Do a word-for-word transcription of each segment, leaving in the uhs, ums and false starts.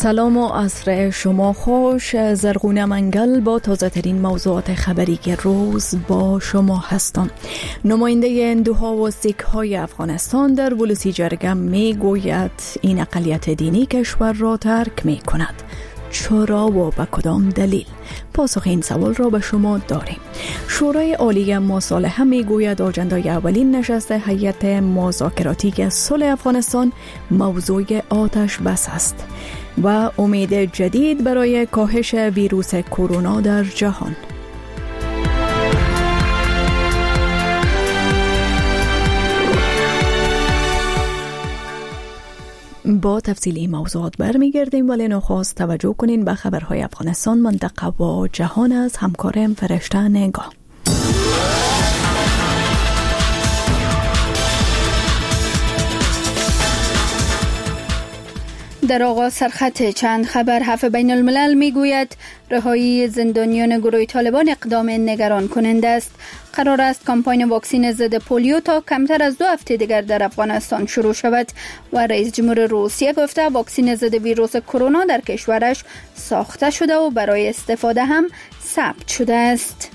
سلام و عصر شما خوش. زرغونه منگل با تازه ترین موضوعات خبری که روز با شما هستم. نماینده هندوها و سیک های افغانستان در ولسی جرگه می گوید این اقلیت دینی کشور را ترک می کند. چرا و به کدام دلیل؟ پاسخ این سوال را به شما داریم. شورای عالی مصالحه می گوید آجندای اولین نشست هیئت مذاکراتی صلح افغانستان موضوع آتش بس است و امید جدید برای کاهش ویروس کرونا در جهان. با تفصیلی موضوعات برمیگردیم، ولی نخست توجه کنین به خبرهای افغانستان، منطقه و جهان از همکارم فرشته نگاه. در آغاز سرخط چند خبر. هفت بین الملل می گوید رهایی زندانیان گروه طالبان اقدام نگران کننده است. قرار است کمپاین واکسین ضد پولیو تا کمتر از دو هفته دیگر در افغانستان شروع شود و رئیس جمهور روسیه گفته واکسین ضد ویروس کرونا در کشورش ساخته شده و برای استفاده هم ثبت شده است.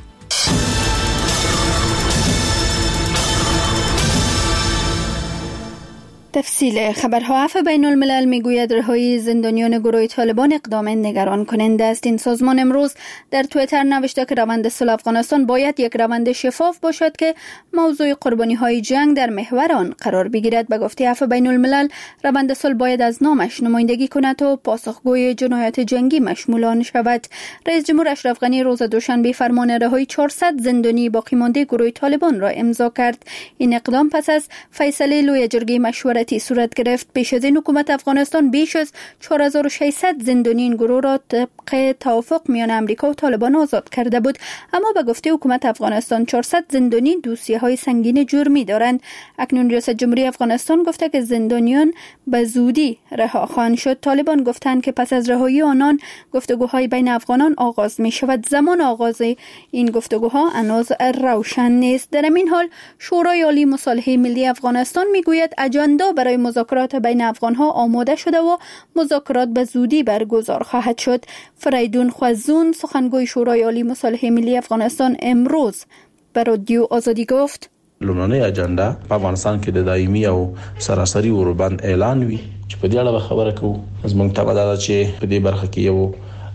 تفصیل خبرها. هفت بین الملل میگوید رهایی زندانیان گروه طالبان اقدام نگران کننده است. این سازمان امروز در توییتر نوشته که روند صلح افغانستان باید یک روند شفاف باشد که موضوع قربانی های جنگ در محور آن قرار بگیرد. به گفته هفت بین الملل روند صلح باید از نامش نمایندگی کند و پاسخگوی جنایات جنگی مشمول آن شود. رئیس جمهور اشرف غنی روز دوشنبه فرمان رهایی چهارصد زندانی باقی مانده گروه طالبان را امضا کرد. این اقدام پس از فیصله لوی جرگه مشورتی صورت گرفت. پیش از این حکومت افغانستان بیش از چهار هزار و ششصد زندانی این گروه را طبق توافق میان امریکا و طالبان آزاد کرده بود، اما به گفته حکومت افغانستان چهارصد زندانی دوسیه‌های سنگین جرمی دارند. اکنون ریاست جمهوری افغانستان گفته که زندانیان به زودی رها خواهند شد. طالبان گفتند که پس از رهایی آنان گفتگوهای بین افغانان آغاز می شود. زمان آغاز این گفتگوها هنوز روشن نیست. در این حال شورای عالی مصالحه ملی افغانستان میگوید اجندا برای مذاکرات بین افغانها آماده شده و مذاکرات به زودی برگزار خواهد شد. فریدون خوزون سخنگوی شورای عالی مصالحه ملی افغانستان امروز به رادیو آزادی گفت لومړنۍ اجنډا په افغانستان کې د دایمي او سراسري اوربند اعلان وی چې په دې اړه خبره کوو. زموږ ته دا چې په دې برخه کې یو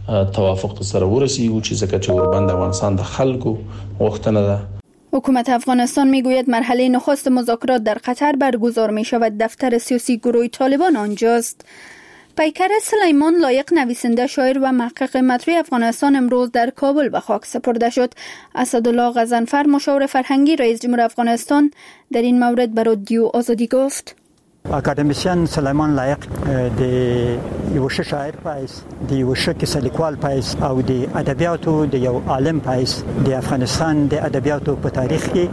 توافق سره ورسیږو چې ځکه چې اوربند افغانستان د خلکو غوښتنه ده. حکومت افغانستان میگوید مرحله نخست مذاکرات در قطر برگزار می شود. دفتر سیاسی گروه طالبان آنجاست. پیکر سلیمان لایق نویسنده، شاعر و محقق مطرح افغانستان امروز در کابل به خاک سپرده شد. اسدالله غضنفر مشاور فرهنگی رئیس جمهور افغانستان در این مورد به رادیو آزادی گفت اکادمیسین سلیمان لایق د یو ښه شاعر پایس د یو ښه کیسه لیکوال پایس او د ادبیاتو د یو عالم پایس د افغانستان د ادبیاتو په تاریخ کې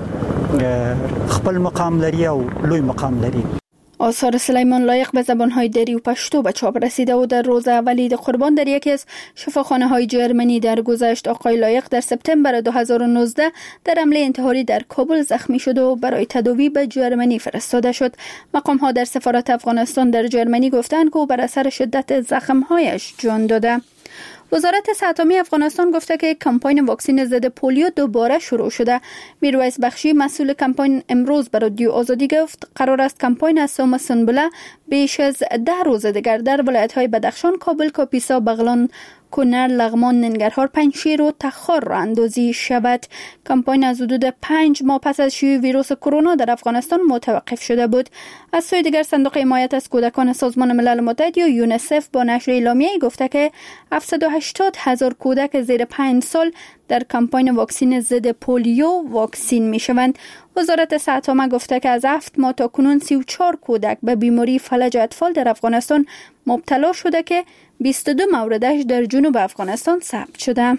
خپل مقام لري او لوی مقام لري. آثار سلیمان لایق به زبان‌های دری و پشتو به چاپ رسیده و در روز اولی قربان در یکی از شفاخانه‌های جرمنی درگذشت. آقای لایق در سپتامبر دو هزار و نوزده در حمله انتحاری در کابل زخمی شد و برای تداوی به جرمنی فرستاده شد. مقام‌ها در سفارت افغانستان در جرمنی گفتند که او بر اثر شدت زخم‌هایش جان داده. وزارت صحت عامه افغانستان گفته که کمپاین واکسین ضد پولیو دوباره شروع شده. میرویس بخشی مسئول کمپاین امروز به رادیو آزادی گفت قرار است کمپاین از سوم سنبله بیش از ده روز دیگر در ولایت‌های بدخشان، کابل، کاپیسا، بغلان، کنر، لغمان، ننگرهار، پنجشیر و تخار راه اندازی شود. کمپاین از حدود پنج ماه پس از شیوع ویروس کرونا در افغانستان متوقف شده بود. از سوی دیگر صندوق حمایت از کودکان سازمان ملل متحد یا یونیسف با نشر اعلامیه‌ای گفته که هفتصد و هشتاد هزار کودک زیر پنج سال در کمپاین واکسین ضد پولیو واکسین میشوند. وزارت صحت عامه گفته که از هفت ماه تا کنون سی و چهار کودک به بیماری فلج اطفال در افغانستان مبتلا شده که بیست و دو موردش در جنوب افغانستان ثبت شده.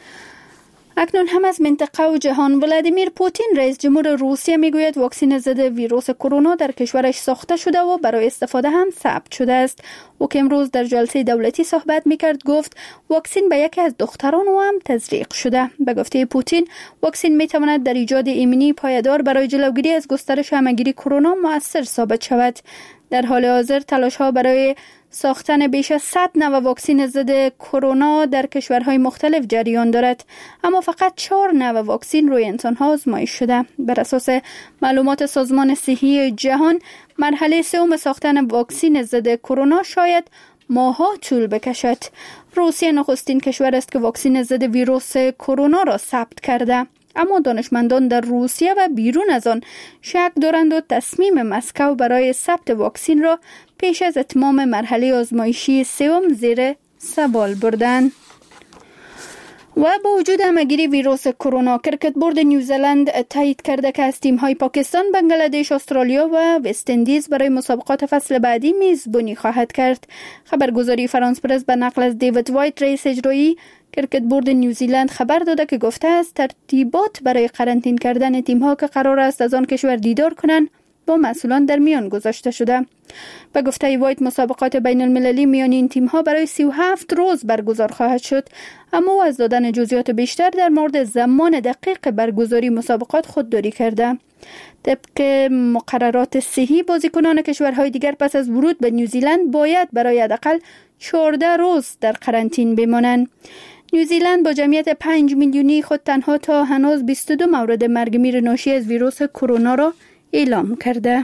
اکنون هم از منطقه و جهان. ولادیمیر پوتین رئیس جمهور روسیه میگوید واکسن ضد ویروس کرونا در کشورش ساخته شده و برای استفاده هم ثبت شده است. او که امروز در جلسه دولتی صحبت میکرد گفت واکسن به یکی از دختران او هم تزریق شده. به گفته پوتین واکسن میتواند در ایجاد ایمنی پایدار برای جلوگیری از گسترش همهگیری کرونا مؤثر ثابت شود. در حال حاضر تلاش ها برای ساختن بیش از صد نوع واکسن ضد کرونا در کشورهای مختلف جریان دارد، اما فقط چهار نوع واکسن روی انسان ها آزمایش شده. بر اساس معلومات سازمان صحی جهان، مرحله سوم ساختن واکسن ضد کرونا شاید ماه‌ها طول بکشد. روسیه نخستین کشور است که واکسن ضد ویروس کرونا را ثبت کرده، اما دانشمندان در روسیه و بیرون از آن شک دارند و تصمیم مسکو برای ثبت واکسن را پیش از اتمام مرحله آزمایشی سوم زیر سوال بردند. و با وجود همه‌گیری ویروس کرونا، کرکت بورد نیوزلند تایید کرده که از تیم‌های پاکستان، بنگلادش، استرالیا و وست اندیز برای مسابقات فصل بعدی میزبانی خواهد کرد. خبرگزاری فرانس پرس به نقل از دیوید وایت، رئیس اجرایی کرکت بورد نیوزیلند، خبر داده که گفته است ترتیبات برای قرنطینه کردن تیم‌ها که قرار است از آن کشور دیدار کنند با مسئولان در میان گذاشته شده. به گفته وایت، مسابقات بین المللی میان این تیم‌ها برای سی و هفت روز برگزار خواهد شد، اما او از دادن جزئیات بیشتر در مورد زمان دقیق برگزاری مسابقات خودداری کرده. طبق مقررات صحی، بازیکنان کشورهای دیگر پس از ورود به نیوزیلند باید برای حداقل چهارده روز در قرنطینه بمانند. نیوزیلند با جمعیت پنج میلیونی خود تنها تا هنوز بیست و دو مورد مرگ میر ناشی از ویروس کرونا را اعلام کرده.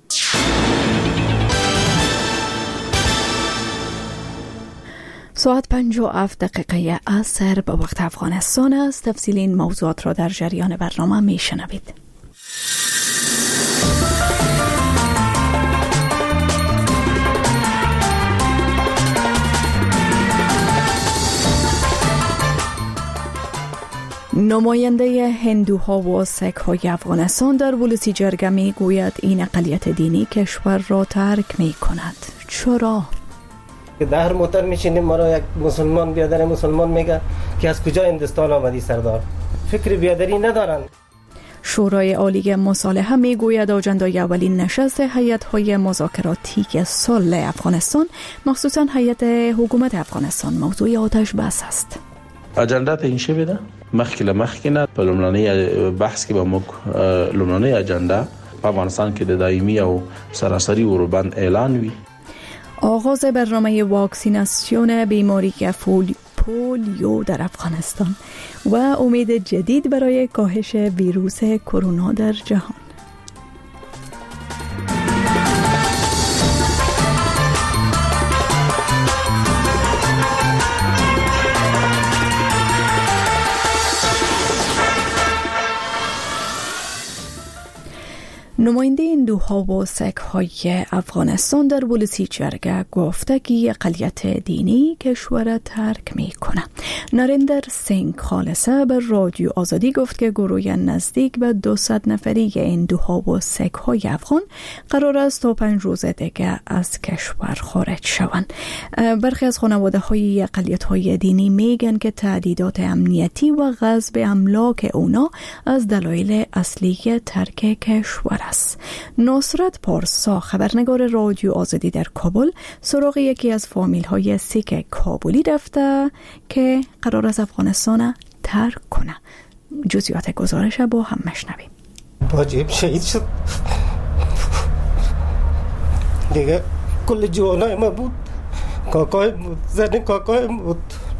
ساعت پنج و هفت دقیقه عصر به وقت افغانستان است. تفصیل این موضوعات را در جریان برنامه می شنوید. نماینده هندوها و سیک‌های افغانستان در ولسی جرگه می گوید این اقلیت دینی کشور را ترک می کند. چرا؟ در موتر میشینیم، ما را یک مسلمان بیادر مسلمان میگه که از کجا هندوستان آمدی سردار. فکر بیادری ندارن. شورای عالی مصالحه می گوید آجندای اولین نشست هیئت‌های مذاکراتی صلح افغانستان، مخصوصا هیئت حکومت افغانستان، موضوع آتش بس است. اجندا ته این شوی ده مخکې له مخکې نه په لومړنۍ بحث کې به موږ لومړنۍ اجندا په افغانستان کې د دایمي او سراسری اوربند اعلان وي. آغاز برنامه واکسیناسیون بیماری پولیو در افغانستان و امید جدید برای کاهش ویروس کرونا در جهان. نماینده هندوها و سیک‌های افغانستان در ولسی جرگه گفته که اقلیت دینی کشور ترک می کنه. نریندر سینگ خالصه به رادیو آزادی گفت که گروه نزدیک به دویست نفری هندوها و سیک‌های افغان قرار است تا پنج روز دیگه از کشور خارج شوند. برخی از خانواده‌های اقلیت‌های دینی میگن که تهدیدات امنیتی و غصب املاک اونا از دلایل اصلی ترک کشور است. نصرت پارسا، خبرنگار رادیو آزادی در کابل، سراغ یکی از فامیل‌های سیک کابلی رفته که قرار است افغانستان ترک کنه. جزئیات گزارش با هم مشنویم. باجیم شهید شد دیگه. کل جوانای ما بود، کاکای بود، زن کاکای بود.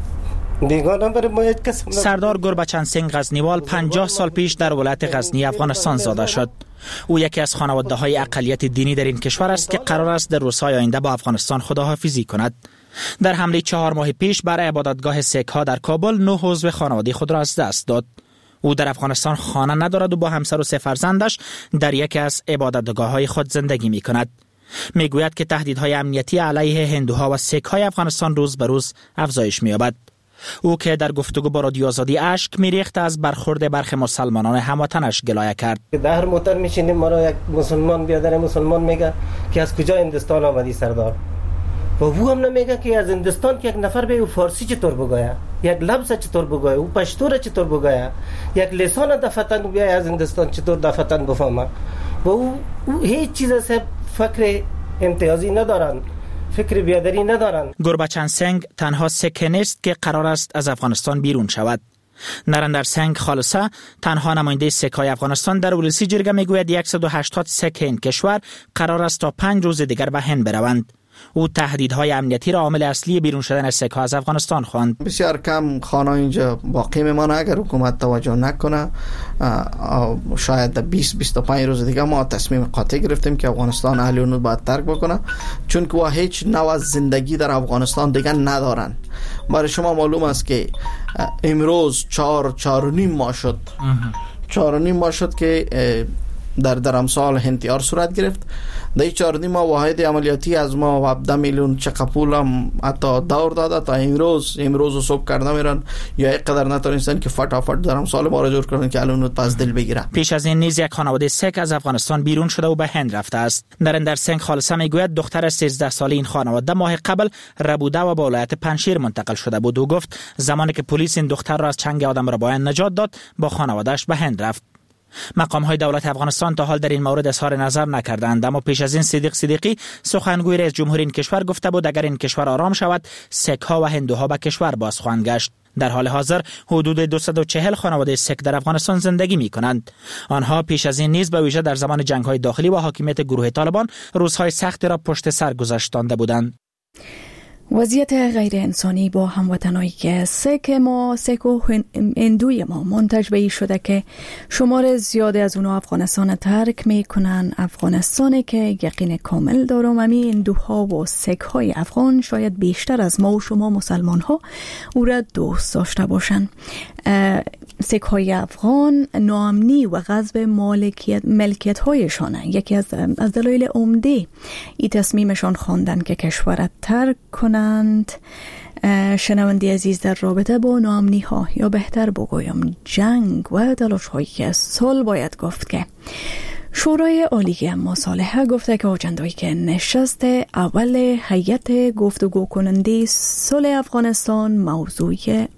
سردار گربچن سینگ غزنیوال پنجاه سال پیش در ولایت غزنی افغانستان زاده شد. او یکی از خانواده‌های اقلیت دینی در این کشور است که قرار است در روزهای آینده با افغانستان خداحافظی کند. در حمله چهار ماه پیش بر عبادتگاه سیک‌ها در کابل نه عضو خانواده خود را از دست داد. او در افغانستان خانه ندارد و با همسر و سه فرزندش در یکی از عبادتگاه‌های خود زندگی می‌کند. میگوید که تهدیدهای امنیتی علیه هندوها و سیک‌های افغانستان روز به روز افزایش می‌یابد. او که در گفتگو با رادیو آزادی اشک میریخت از برخورد برخی مسلمانان هموطنش گلایه کرد. در موتر میشینیم، ما را یک مسلمان بیادر مسلمان میگه که از کجا هندوستان آمدی سردار. و او هم نمیگه که از هندوستان که یک نفر به او فارسی چطور بگویه، یک لفظ چطور بگویه، او پشتو را چطور بگویه، یک لسان دفتن بیای از هندوستان چطور دفتن بفهمه. و او, او هیچ چیز از فکر امتیازی ندارن، فکر بیادری ندارن. گربچن سینگ تنها سیک نیست که قرار است از افغانستان بیرون شود. نریندر سنگ خالصه تنها نماینده سک‌های افغانستان در ولسی جرگه میگوید صد و هشتاد سک این کشور قرار است تا پنج روز دیگر به هند بروند. او تهدیدهای امنیتی را عامل اصلی بیرون شدن سک‌ها از افغانستان خواند. بسیار کم خانه اینجا باقی میمانه اگر حکومت توجه نکنه. شاید بیست بیست و پنج روز دیگه ما تصمیم قاطع گرفتیم که افغانستان اهل حدود باید ترک بکنه، چون که وا هیچ نوع از زندگی در افغانستان دیگه ندارن. برای شما معلوم است که امروز چهار چهار و نیم ماه شد چهار و نیم ماه شد که در در امسال انتحار صورت گرفت. در این چهار نیم ماه واحد عملیاتی از ما هفده میلیون چقدر پول هم حتی دور داده تا امروز امروز و صبح کرده میرن یا اینقدر نتونستن که فटाफट در امسال ما را جور کنن که الان پس دل بگیره. پیش از این نیز یک خانواده سک از افغانستان بیرون شده و به هند رفته است. نریندر سنگ خالصه میگوید دختر سیزده ساله این خانواده ماه قبل ربوده و به ولایت پنشیر منتقل شده بود و گفت زمانی که پلیس این دختر را از چنگ آدم ربایان نجات داد با خانواده‌اش به هند رفت. مقام‌های دولت افغانستان تا حال در این مورد اظهار نظر نکردند، اما پیش از این صدیق صدیقی سخنگوی رئیس جمهور این کشور گفته بود اگر این کشور آرام شود سک‌ها و هندوها به کشور باز خواهند گشت. در حال حاضر حدود دویست و چهل خانواده سک در افغانستان زندگی می‌کنند. آنها پیش از این نیز به ویژه در زمان جنگ‌های داخلی و حاکمیت گروه طالبان روزهای سختی را پشت سر گذاشتانده بودند. وضعیت غیر انسانی با هموطنایی که سک ما سک و هندوی ما منتج به این شده که شمار زیادی از اونها افغانستان ترک میکنن. افغانستانی که یقین کامل دارم امی هندوها و سک های افغان شاید بیشتر از ما و شما مسلمان ها او را دوست داشته باشن. سک های افغان ناامنی و غصب مالکیت ملکیت هایشانه یکی از از دلایل عمده این تصمیمشان خواندن که کشور ترک کنند. شنونده عزیز، در رابطه با ناامنی ها یا بهتر بگویم جنگ و تلاش هایی که سال باید گفت که شورای عالی مصالحه گفته که آجنده‌ای که نشست اول هیئت گفتگو کننده صلح افغانستان موضوع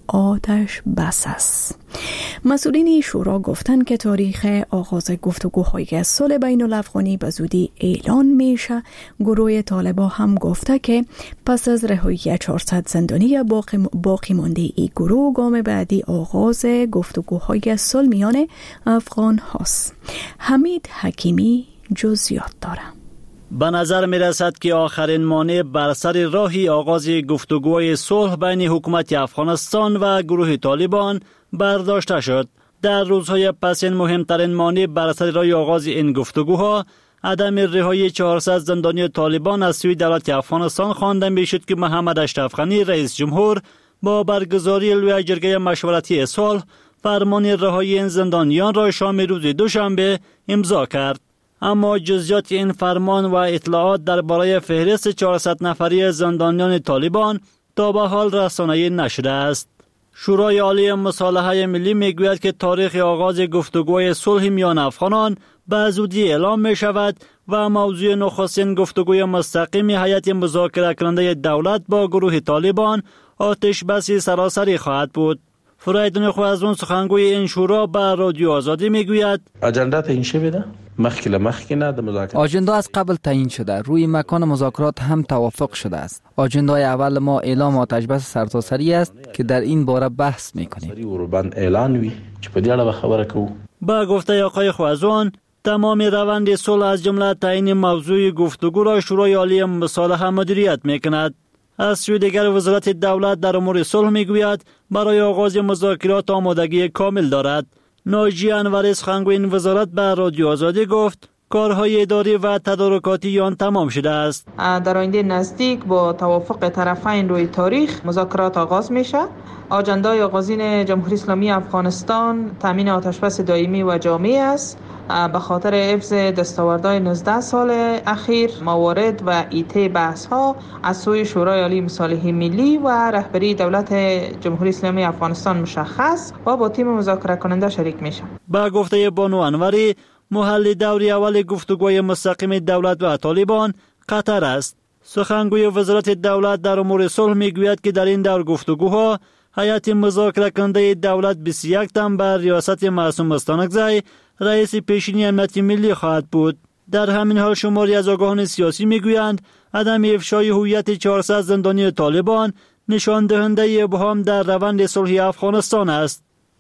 آتش بس است. مسئولین شورا گفتند که تاریخ آغاز گفتگوهای صلح بین الافغانی به زودی اعلان میشه. گروه طالبان هم گفته که پس از رهایی چهارصد زندانی باقی, باقی مانده ای گروه گام بعدی آغاز گفتگوهای صلح میان افغان هاست. حمید حکیمی جزئیات داره. به نظر می رسد که آخرین مانع بر سر راهی آغاز گفتگوهای صلح بین حکومت افغانستان و گروه طالبان برداشته شد. در روزهای پس این مهمترین مانع بر سر راه آغاز این گفتگوها عدم رهایی چهارصد زندانی طالبان از سوی دولت افغانستان خوانده می شد که محمد اشرف غنی رئیس جمهور با برگزاری لوی جرگه مشورتی صلح فرمان رهایی این زندانیان را شام روز دوشنبه امضا کرد. اما جزئیات این فرمان و اطلاعات درباره فهرست چهارصد نفری زندانیان طالبان تا به حال رسانه‌ای نشده است. شورای عالی مصالحه ملی میگوید که تاریخ آغاز گفتگوی صلح میان افغانان به زودی اعلام می شود و موضوع نخستین گفتگوی مستقیم هیئت مذاکره کننده دولت با گروه طالبان آتش بس سراسری خواهد بود. فریدون خوازون سخنگوی این شورا به رادیو آزادی میگوید اجندا تعیین شده مخکې مخکې نه د مذاکرات آجندا از قبل تعیین شده، روی مکان مذاکرات هم توافق شده است. آجندای اول ما اعلام آتش بس سرتاسری است که در این باره بحث میکنیم. وربند اعلان وی چې په دې اړه خبره کوو. با گفته آقای خوازون تمام روند صلح از جمله تعیین موضوع گفتگو را شورای عالی مصالحه مدیریت میکند. از سوی دیگر وزارت دولت در امور صلح میگوید برای آغاز مذاکرات آمادگی کامل دارد. ناجی انوری سخنگوی این وزارت به رادیو آزادی گفت کارهای اداری و تدارکاتی آن تمام شده است. در آینده نزدیک با توافق طرفین روی تاریخ مذاکرات آغاز میشه. آجندای آغازین جمهوری اسلامی افغانستان تامین آتشبس دائمی و جامع است. به خاطر حفظ دستاوردهای نوزده سال اخیر موارد و ایته بحث ها از سوی شورای عالی مصالحه ملی و رهبری دولت جمهوری اسلامی افغانستان مشخص و با تیم مذاکره کننده شریک میشه. با گفته بانو انوری محل دوری اول گفتگوی مستقیم دولت و طالبان قطر است. سخنگوی وزارت دولت در امور صلح میگوید که در این دور گفتگوها هیئت مذاکره کننده دولت بیست و یک تن بر ریاست معصوم مستانکزی رئیس پیشینی امنیت ملی خواهد بود. در همین حال شماری از آگاهان سیاسی میگویند عدم افشای هویت چهارصد زندانی طالبان نشان دهنده ابهام در روند صلح افغانستان است.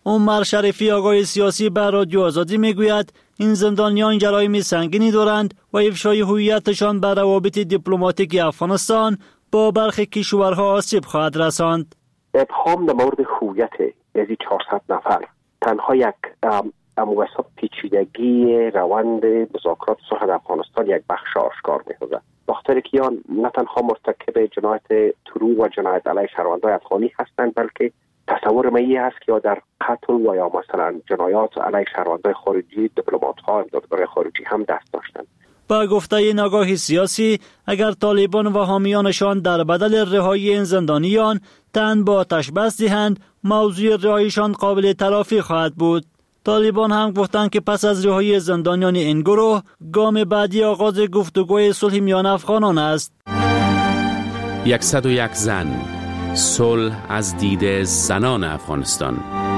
عمر شریفی آگاه سیاسی به رادیو آزادی میگوید این زندانیان جرایم سنگینی دارند و افشای هویتشان به روابط دیپلماتیک افغانستان با برخی کشورها آسیب خواهد رساند. ابهام در مورد هویت از این چهارصد نفر تنها یک اموسط پیچیدگی روند مذاکرات صلح افغانستان یک بخش آشکار می‌سازد. بخاطر که آن نه تنها مرتکب جنایت ترور و جنایت علیه شهروندان افغانی هستند، بلکه تصور می است که یا در قتل و یا مثلا جنایات علیه شهروندان خارجی دیپلمات‌ها امدادگاران خارجی هم دست داشتند. با گفته این آگاه سیاسی، اگر طالبان و حامیانشان در بدل رهایی این زندانیان تن با آتش بس دهند، موضوع رهاییشان قابل تلافی خواهد بود. طالبان هم گفتند که پس از رهایی زندانیان این گروه، گام بعدی آغاز گفتگوی صلح میان افغانان است. صد و یک زن، صلح از دید زنان افغانستان.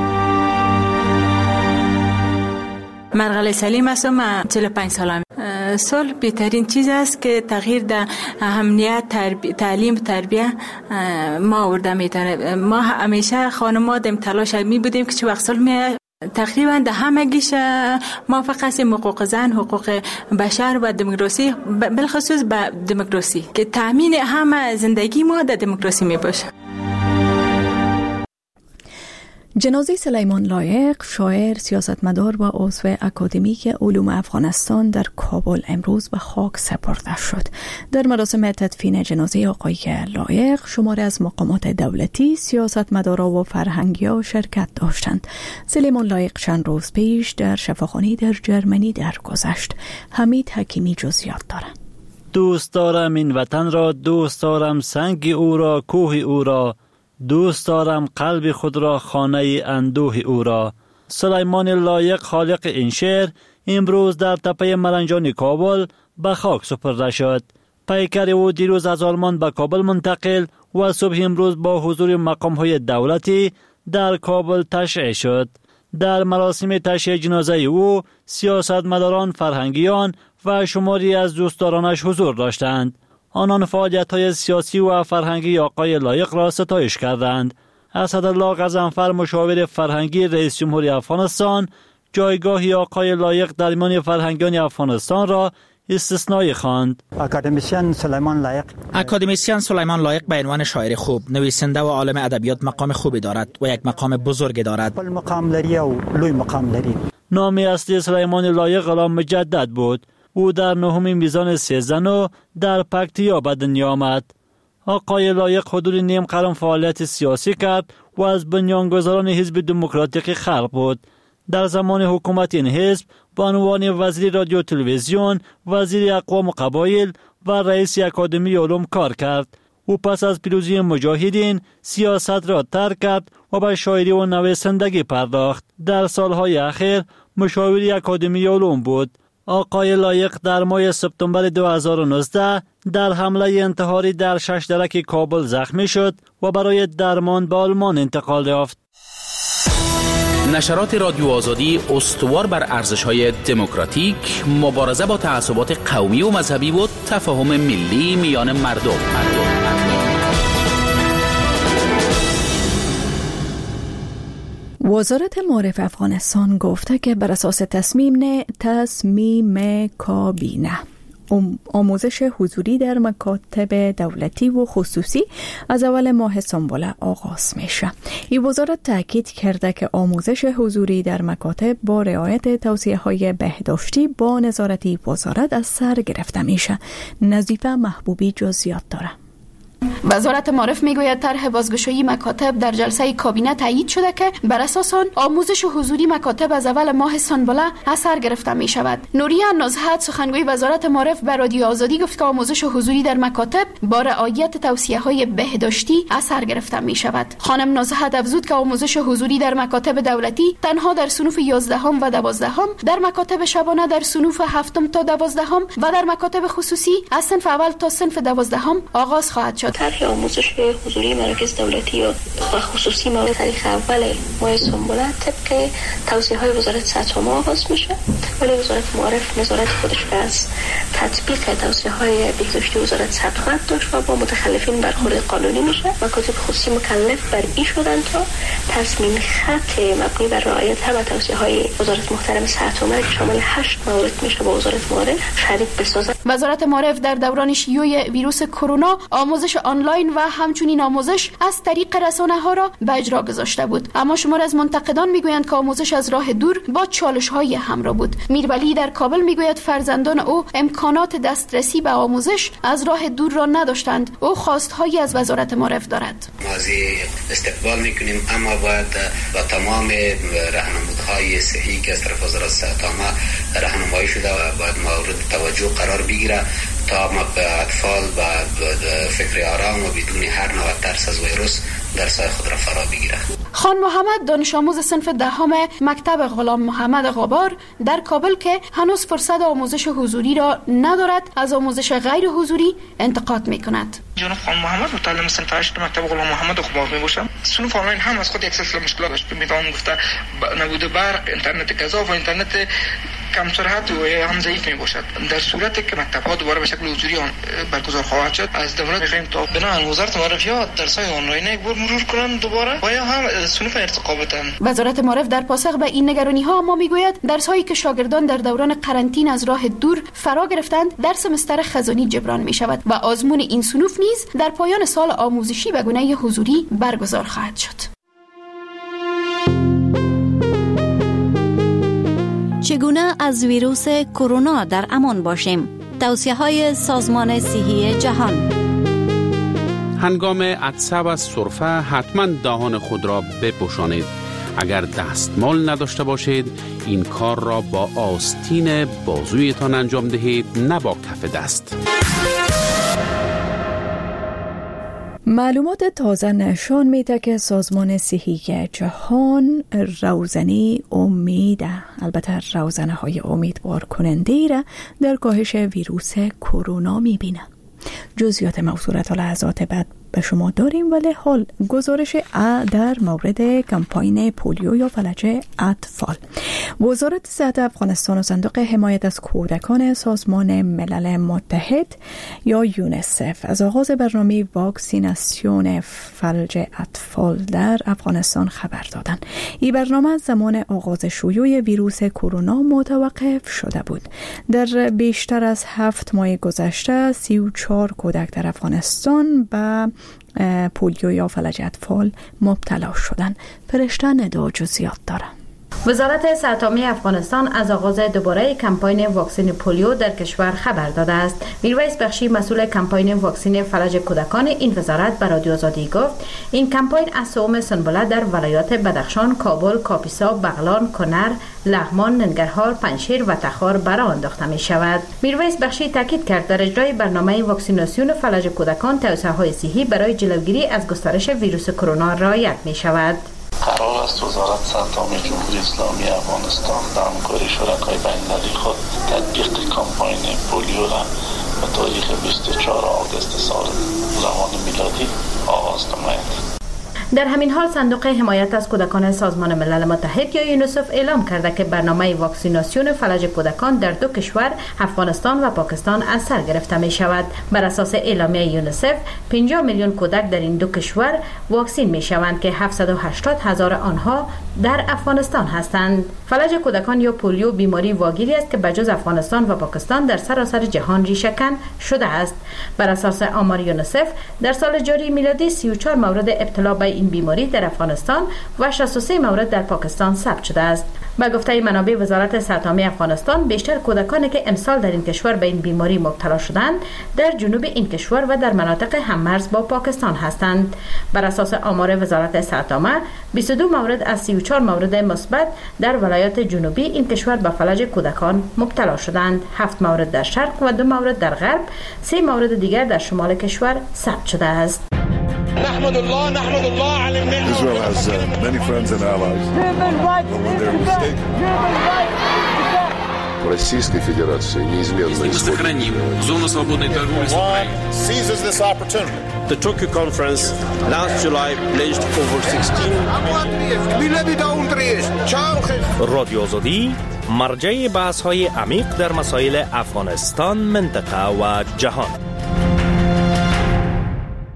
مرغله سلیم هستم، چهل و پنج سالم. صلح بهترین چیز است که تغییر در امنیت، تربی... تعلیم، تربیه ما آورده میتونه. ما همیشه خانم‌ها دم تلاش می بودیم که چه وقت صلح می تقریبا در همگیش موافق هستیم. حقوق زن، حقوق بشر و دموکراسی، بالخصوص به دموکراسی که تامین همه زندگی ما در دموکراسی می باشه. جنازه سلیمان لایق، شاعر، سیاستمدار و عضو اکادمیک علوم افغانستان در کابل امروز به خاک سپرده شد. در مراسم تدفین جنازه آقای لایق شماری از مقامات دولتی، سیاستمدارا و فرهنگی‌ها شرکت داشتند. سلیمان لایق چند روز پیش در شفاخانه در جرمنی درگذشت. حمید حکیمی جزئیات دارد. دوست دارم این وطن را، دوست دارم سنگ او را، کوه او را، دوست دارم قلب خود را، خانه اندوه او را. سلیمان لایق خالق این شعر امروز در تپه مرنجان کابل به خاک سپرده شد. پیکر او دیروز از آلمان به کابل منتقل و صبح امروز با حضور مقام‌های دولتی در کابل تشییع شد. در مراسم تشییع جنازه او سیاستمداران، فرهنگیان و شماری از دوستدارانش حضور داشتند. آنان فعالیت‌های سیاسی و فرهنگی آقای لایق را ستایش کردند. اسدالله غضنفر، مشاور فرهنگی رئیس جمهوری افغانستان، جایگاه آقای لایق در میان فرهنگیان افغانستان را استثنایی خواند. اکادمیسیان سلیمان لایق اکادمیسیان سلیمان لایق به عنوان شاعر خوب، نویسنده و عالم ادبیات مقام خوبی دارد و یک مقام بزرگ دارد. خپل مقام لري او لوی مقام لري. نام اصلی سلیمان لایق غلام مجدد بود. او در نهم میزان سیزده در پکتیا به دنیا آمد. آقای لایق حدود نیم قرن فعالیت سیاسی کرد و از بنیانگذاران حزب دموکراتیک خلق بود. در زمان حکومت این حزب به عنوان وزیر رادیو تلویزیون، وزیر اقوام و قبایل و رئیس اکادمی علوم کار کرد. او پس از پیروزی مجاهدین سیاست را ترک کرد و به شاعری و نویسندگی پرداخت. در سالهای اخیر مشاور اکادمی علوم بود. آقای لایق در ماه سپتامبر دو هزار و نوزده در حمله انتحاری در شش درک کابل زخمی شد و برای درمان به آلمان انتقال یافت. نشرات رادیو آزادی استوار بر ارزش‌های دموکراتیک، مبارزه با تعصبات قومی و مذهبی و تفاهم ملی میان مردم. مردم. وزارت معارف افغانستان گفته که بر اساس تصمیم تصمیم کابینه آموزش حضوری در مکاتب دولتی و خصوصی از اول ماه سنبله آغاز میشه. این وزارت تاکید کرده که آموزش حضوری در مکاتب با رعایت توصیه‌های بهداشتی با نظارتی وزارت از سر گرفته میشه. نظیفه محبوبی جزئیات داره. وزارت معارف میگوید طرح بازگشایی مکاتب در جلسه کابینه تایید شده که بر اساس آن آموزش حضوری مکاتب از اول ماه سنبله از سر گرفته می شود. نوریه نزهت سخنگوی وزارت معارف به رادیو آزادی گفت که آموزش حضوری در مکاتب با رعایت توصیه‌های بهداشتی از سر گرفته می شود. خانم نزهت افزود که آموزش حضوری در مکاتب دولتی تنها در صنوف یازدهم و دوازدهم، در مکاتب شبانه در صنوف هفتم تا دوازدهم و در مکاتب خصوصی از صنف اول تا صنف دوازدهم آغاز خواهد شد. طرح آموزش حضوری مراکز دولتی و خصوصی ما تاریخ اول ماه سنبله طبق توصیه‌های وزارت سطح آغاز میشه، ولی وزارت معارف نظارت خودش را از تطبیق توصیه‌های بهداشتی وزارت سطح داشت و با متخلفین برخورد قانونی میشه. مکاتب خصوصی مکلف بر این شدن تا تصمیم خط مبنی بر رعایت همه توصیه‌های وزارت محترم صحت عامه که شامل هشت مورد میشه با وزارت معارف شریک بسازد. وزارت معارف در دوران شیوع ویروس کرونا آموزش آنلاین و همچنین آموزش از طریق رسانه‌ها را به اجرا گذاشته بود، اما شمار از منتقدان میگویند که آموزش از راه دور با چالش‌های همراه بود. میرولی در کابل میگوید فرزندان او امکانات دسترسی به آموزش از راه دور را نداشتند. او خواستهایی از وزارت معارف دارد. ما از استقبال میکنیم، اما باید با تمام راهنمودهای صحی که از طرف وزارت صحت عامه راهنمایی شده و باید مورد توجه قرار بگیره تا ما به اطفال و فکر آرام و بدون هر نوع ترس از ویروس درس‌های خود را فرا بگیره. خان محمد دانش آموز صنف دهم مکتب غلام محمد غبار در کابل که هنوز فرصت آموزش حضوری را ندارد از آموزش غیر حضوری انتقاد می‌کند. جناب خان محمد متعلم صنف هشت مکتب غلام محمد غبار میباشم. صنف آنلاین هم از خود یک سلسله مشکلات داشت. میتوان گفت نبود برق، اینترنت کذا و اینترنت کم سرعت و هم ضعیف می باشد. در صورتی که مکتب‌ها دوباره به شکل حضوری برگزار خواهد شد، از دولت می‌خواهیم تا بنا وزارت معارف یا درس‌های آنلاین یک بار مرور کنند دوباره و یا هم صنف ارتقا بدن. وزارت معارف در پاسخ به این نگرانی‌ها اما میگوید درس‌هایی که شاگردان در دوران قرنطینه از راه دور فرا گرفتند در سمستر خزانی جبران می‌شود و آزمون این صنوف نیز در پایان سال آموزشی به گونه حضوری برگزار خواهد شد. چگونه از ویروس کرونا در امان باشیم؟ توصیه‌های سازمان صحی جهان. هنگام عطسه و سرفه حتما دهان خود را بپوشانید. اگر دستمال نداشته باشید این کار را با آستین بازویتان انجام دهید، نه با کف دست. معلومات تازه نشان میده که سازمان صحی جهان روزنه امید، البته روزنه های امیدوار کننده را در کاهش ویروس کرونا میبینه. جزئیات موضوع را تا لحظات بعد به شما داریم، ولی حال گزارش در مورد کمپاین پولیو یا فلج اطفال. وزارت صحت افغانستان و صندوق حمایت از کودکان سازمان ملل متحد یا یونیسف از آغاز برنامه واکسیناسیون فلج اطفال در افغانستان خبر دادند. این برنامه از زمان آغاز شیوع ویروس کرونا متوقف شده بود. در بیشتر از هفت ماه گذشته سی و چهار کودک در افغانستان به پولیو یا فلج اطفال مبتلا شدن. فرشته ندا جزئیات داره. وزارت صحت عامه افغانستان از آغاز دوباره کمپاین واکسن پولیو در کشور خبر داده است. میرویس بخشی مسئول کمپاین واکسن فلج کودکان این وزارت به رادیو آزادی گفت این کمپاین از سوم سنبله در ولایات بدخشان، کابل، کاپیسا، بغلان، کنر، لغمان، ننگرهار، پنجشیر و تخار برآ انداخته می شود. میرویس بخشی تاکید کرد در اجرای برنامه واکسیناسیون فلج کودکان توصیه‌های صحی برای جلوگیری از گسترش ویروس کرونا رعایت می شود. قرار است وزارت صحت عامه جمهوری اسلامی افغانستان در همکاری شرکای بین‌المللی خود تطبیق کمپاین پولیو را به تاریخ بیست و چهارم آگوست سال زمان میلادی آغاز نماید. در همین حال صندوق حمایت از کودکان سازمان ملل متحد یا یونیسف اعلام کرده که برنامه واکسیناسیون فلج کودکان در دو کشور افغانستان و پاکستان از سر گرفته می شود. بر اساس اعلامیه یونیسف پنجاه میلیون کودک در این دو کشور واکسین می شوند که هفتصد و هشتاد هزار آنها در افغانستان هستند. فلج کودکان یا پولیو بیماری واگیری است که بجز افغانستان و پاکستان در سراسر جهان ریشه‌کن شده است. بر اساس آمار یونیسف در سال جاری میلادی سی و چهار مورد ابتلا به این بیماری در افغانستان و شصت و سه مورد در پاکستان ثبت شده است. با گفته منابع وزارت صحت عامه افغانستان بیشتر کودکانی که امسال در این کشور به این بیماری مبتلا شدند در جنوب این کشور و در مناطق هممرز با پاکستان هستند. بر اساس آمار وزارت صحت عامه بیست و دو مورد از سی و چهار مورد مثبت در ولایات جنوبی این کشور به فلج کودکان مبتلا شدند. هفت مورد در شرق و دو مورد در غرب، سه مورد دیگر در شمال کشور ثبت شده است. نحمد الله نحمد الله على المنة. Israel has uh, many friends and allies. When they're mistaken. Российской Федерации неизменно исходит. Сохраним зону свободной торговли с Украиной. Seizes this opportunity. The Tokyo conference last July pledged over sixteen. رادیو آزادی مرجع بحث‌های عمیق در مسائل افغانستان، منطقه و جهان.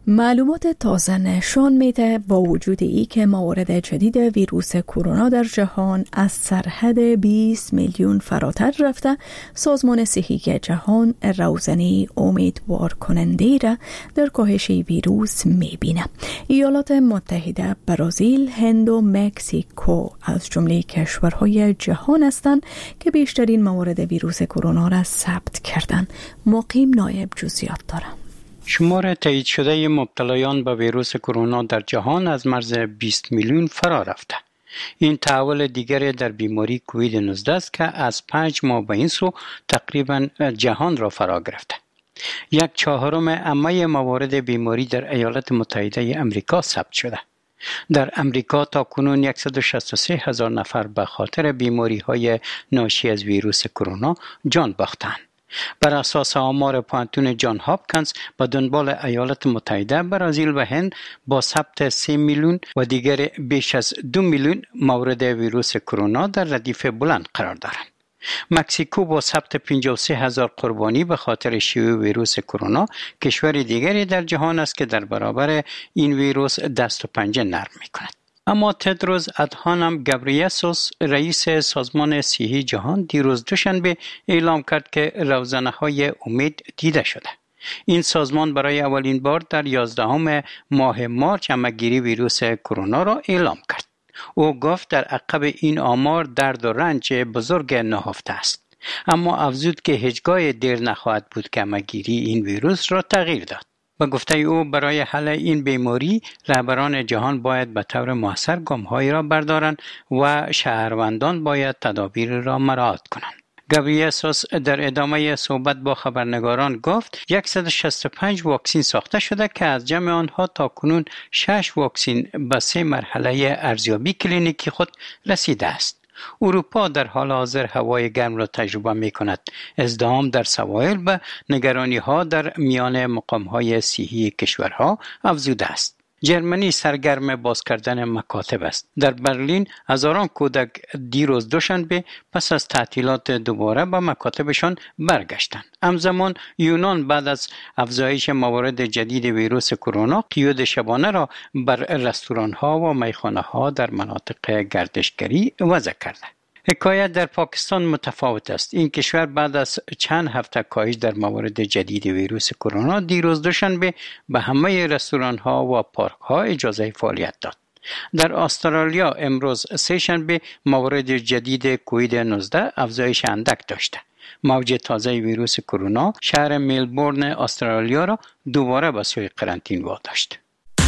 معلومات تازه نشان میده با وجود ای که موارد جدید ویروس کرونا در جهان از سرحد بیست میلیون فراتر رفته، سازمان صحی جهان روزنه امیدوار کننده را در کاهش ویروس میبینه. ایالات متحده، برزیل، هند و مکزیکو از جمله کشورهای جهان هستند که بیشترین موارد ویروس کرونا را ثبت کردند. مقیم نایب جزئیات دارد. شمار تایید شده مبتلایان به ویروس کرونا در جهان از مرز بیست میلیون فرا رفته. این تحول دیگری در بیماری کووید نوزده است که از پنج ماه به این سو تقریبا جهان را فرا گرفته. یک چهارم عمه موارد بیماری در ایالات متحده امریکا ثبت شده. در امریکا تا کنون صد و شصت و سه هزار نفر به خاطر بیماری های ناشی از ویروس کرونا جان باختند. بر اساس آمار پانتون جان هاپکینز به دنبال ایالات متحده، برزیل و هند با ثبت سه میلیون و دیگر بیش از دو میلیون مورد ویروس کرونا در ردیف بلند قرار دارند. مکزیکو با ثبت پنجاه و سه هزار قربانی به خاطر شیوع ویروس کرونا کشور دیگری در جهان است که در برابر این ویروس دست و پنجه نرم می‌کند. اما تدروس ادهانم گبریسوس، رئیس سازمان صحی جهان، دیروز دوشنبه اعلام کرد که روزنه‌های امید دیده شده. این سازمان برای اولین بار در یازدهم ماه مارس همه‌گیری ویروس کرونا را اعلام کرد. او گفت در عقب این آمار درد و رنج بزرگ نهفته است، اما افزود که هیچگاه دیر نخواهد بود که همه‌گیری این ویروس را تغییر داد. با گفته او برای حل این بیماری رهبران جهان باید به طور مؤثر گام‌هایی را بردارند و شهروندان باید تدابیر را مراعات کنند. گابریسوس در ادامه صحبت با خبرنگاران گفت صد و شصت و پنج واکسن ساخته شده که از جمع آنها تا کنون شش واکسن به سه مرحله ارزیابی کلینیکی خود رسیده است. اروپا در حال حاضر هوای گرم را تجربه می کند. ازدحام در سواحل و نگرانی ها در میان مقام های صحی کشورها افزوده است. جرمنی سرگرم باز کردن مکاتب است. در برلین هزاران کودک دیروز دوشنبه پس از تعطیلات دوباره به مکاتبشان برگشتند. همزمان یونان بعد از افزایش موارد جدید ویروس کرونا قیود شبانه را بر رستوران ها و میخانه ها در مناطق گردشگری وضع کرده. حکایت در پاکستان متفاوت است. این کشور بعد از چند هفته کاهش در موارد جدید ویروس کرونا دیروز دوشنبه به همه رستوران ها و پارک ها اجازه فعالیت داد. در استرالیا امروز سه شنبه موارد جدید کووید نوزده افزایش اندک داشته. موج تازه ویروس کرونا شهر ملبورن استرالیا را دوباره به سوی قرنطینه واداشت.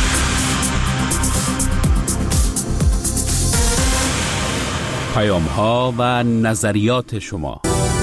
پیام ها و نظریات شما.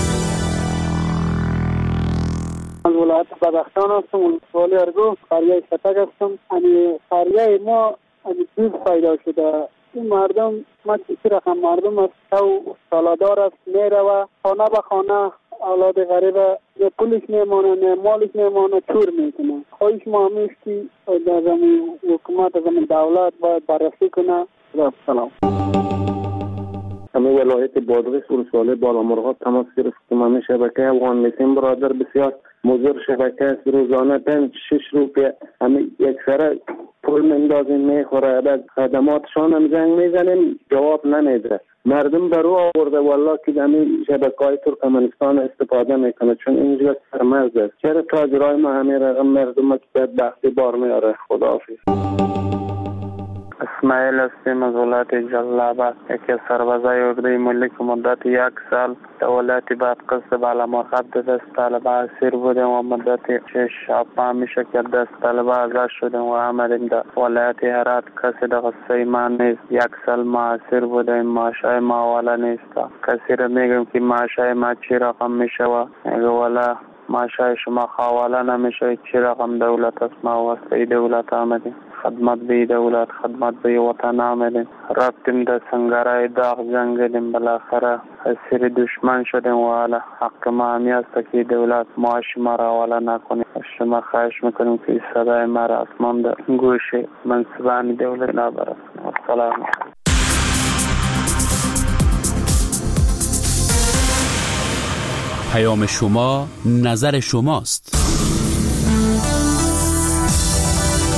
از ولایت بدخشان هستم، ولسوالی ارگو، قریه شتک هستم. یعنی قریه ما دوز پیدا شده. این مردم، ما چیزی رقم مردم است که سالادار است، میره و خانه به خانه اولاد غریب نه پولش میمانه نه مالش میمانه چور میکنه. خواهش ما همیست که در زمین حکومت، زمین دولت باید بررسی کنه. سلام. همه ولایت بادغیس ولسوالی بالامرغاب تماس گرفتم. همه شبکه افغان میسیم برادر بسیار مضر شبکه است. روزانه پنج شش روپیه همه یک سره پول مندازیم میخوره. بعد خدماتشان هم زنگ میزنیم جواب نمیده. مردم در رو آورده والله که همه شبکه های ترکمنستان استفاده میکنه چون اینجا سرمرز است. چرا تاجرای ما همه رقم مردم که بختی بار میاره. خداحافظ. اسماعیل هستیم از ولایت جلال‌آباد. یکی از سربازای اردوی ملی که مدت یک سال در ولایت بادغیس بالامرغاب در دست طالبان اسیر بودیم و مدت شش ماه میشه که دست طالبان آزاد شدیم و آمدیم در ولایت هرات. کسی در قصه ما نیست. یک سال ما اسیر بودیم. معاشای ما والا نیست. کسی را میگم که معاشای ما چی رقم میشه و میگه والا معاشای شما خوالا نمیشه. چی رقم دولت است؟ ما واسطه دولت آمدیم. خدمت به دولت، خدمت به وطن آمدیم. رفتیم در سنگرهای داغ جنگیدیم. بالاخره اسیر دشمن شدیم و حالا حق ما همی است که دولت معاش ما را حواله نکنیم. شما خواهش میکنیم که صدای ما را اسمان در گوش منصبان دولت نبرسیم. السلام. پیام شما نظر شماست.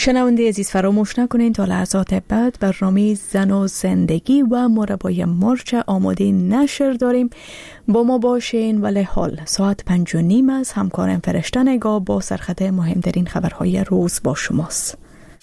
شنونده عزیز فراموش نکنین تا لحظات بعد برنامه زن و زندگی و مربای مرچ آماده نشر داریم. با ما باشین. ولی حال ساعت پنج و نیم از همکارم فرشته نگاه با سرخط مهمترین خبرهای روز با شماست.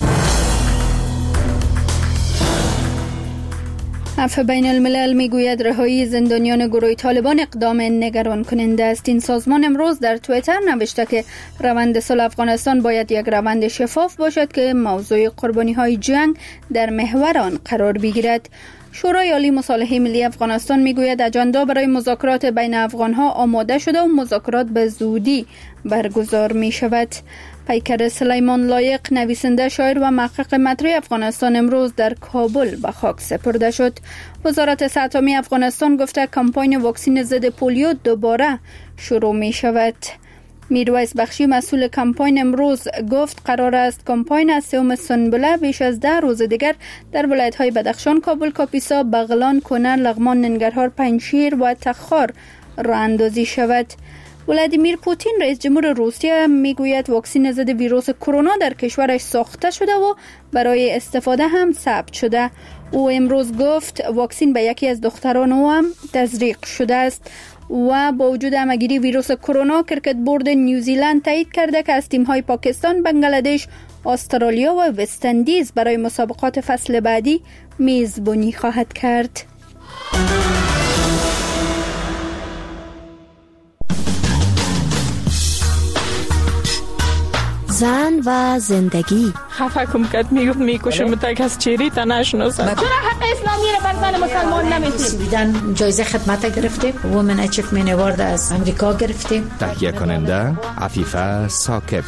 عفو بین الملل میگوید رهایی زندانیان گروه طالبان اقدام نگران کننده است. این سازمان امروز در توییتر نوشته که روند صلح افغانستان باید یک روند شفاف باشد که موضوع قربانی های جنگ در محور آن قرار بگیرد. شورای عالی مصالحه ملی افغانستان میگوید اجندا برای مذاکرات بین افغان ها آماده شده و مذاکرات به زودی برگزار می شود. پیکر سلیمان لایق نویسنده، شاعر و محقق مطرح افغانستان امروز در کابل به خاک سپرده شد. وزارت صحت عامه افغانستان گفته کمپاین واکسن ضد پولیو دوباره شروع می شود. میرویس بخشی مسئول کمپاین امروز گفت قرار است کمپاین از سوم سنبله بیش از ده روز دیگر در ولایت‌های بدخشان، کابل، کاپیسا، بغلان، کنر، لغمان، ننگرهار، پنجشیر و تخار راه اندازی شود. ولادیمیر پوتین رئیس جمهور روسیه میگوید واکسن ضد ویروس کرونا در کشورش ساخته شده و برای استفاده هم ثبت شده. او امروز گفت واکسن به یکی از دختران او هم تزریق شده است. و با وجود همگیری ویروس کرونا، کرکت بورد نیوزیلند تایید کرده که از تیم‌های پاکستان، بنگلادش، استرالیا و وست اندیز برای مسابقات فصل بعدی میزبانی خواهد کرد. زن و زندگی. خفه کم کرد میگفت میکشم تا از چیری تا نشناسم. چرا حق اسلامی رو بر زن مسلمان نمیدید؟ سویدن جایزه خدمت گرفته، وومن اچیومنت اوارد از امریکا گرفته. تهیه کننده عفیفه ثاقب.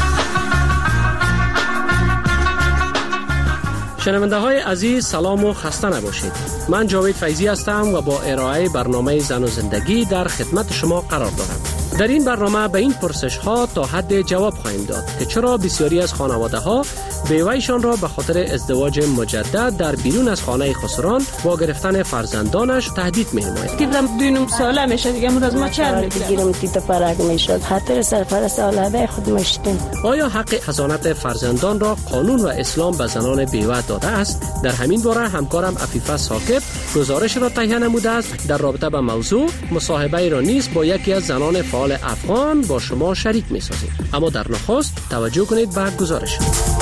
شنونده های عزیز سلام و خسته نباشید. من جاوید فیضی هستم و با ارائه برنامه زن و زندگی در خدمت شما قرار دارم. در این برنامه به این پرسش ها تا حد جواب خواهیم داد که چرا بسیاری از خانواده ها بیوه‌شان را به خاطر ازدواج مجدد در بیرون از خانه خسران با گرفتن فرزندانش تهدید می‌نماید. دیدم دو ساله میشه دیگه امروز ما چهار میگیرم تیتا پرک میشد خاطر سرپرست اولاد خود مشتیم. آیا حق حضانت فرزندان را قانون و اسلام به زنان بیوه داده است؟ در همین باره همکارم عفیفه ثاقب گزارش را تهیه نموده است. در رابطه با موضوع مصاحبه را نیز با یکی از زنان فعال افغان با شما شریک می‌سازیم. اما در نخست توجه کنید به گزارش.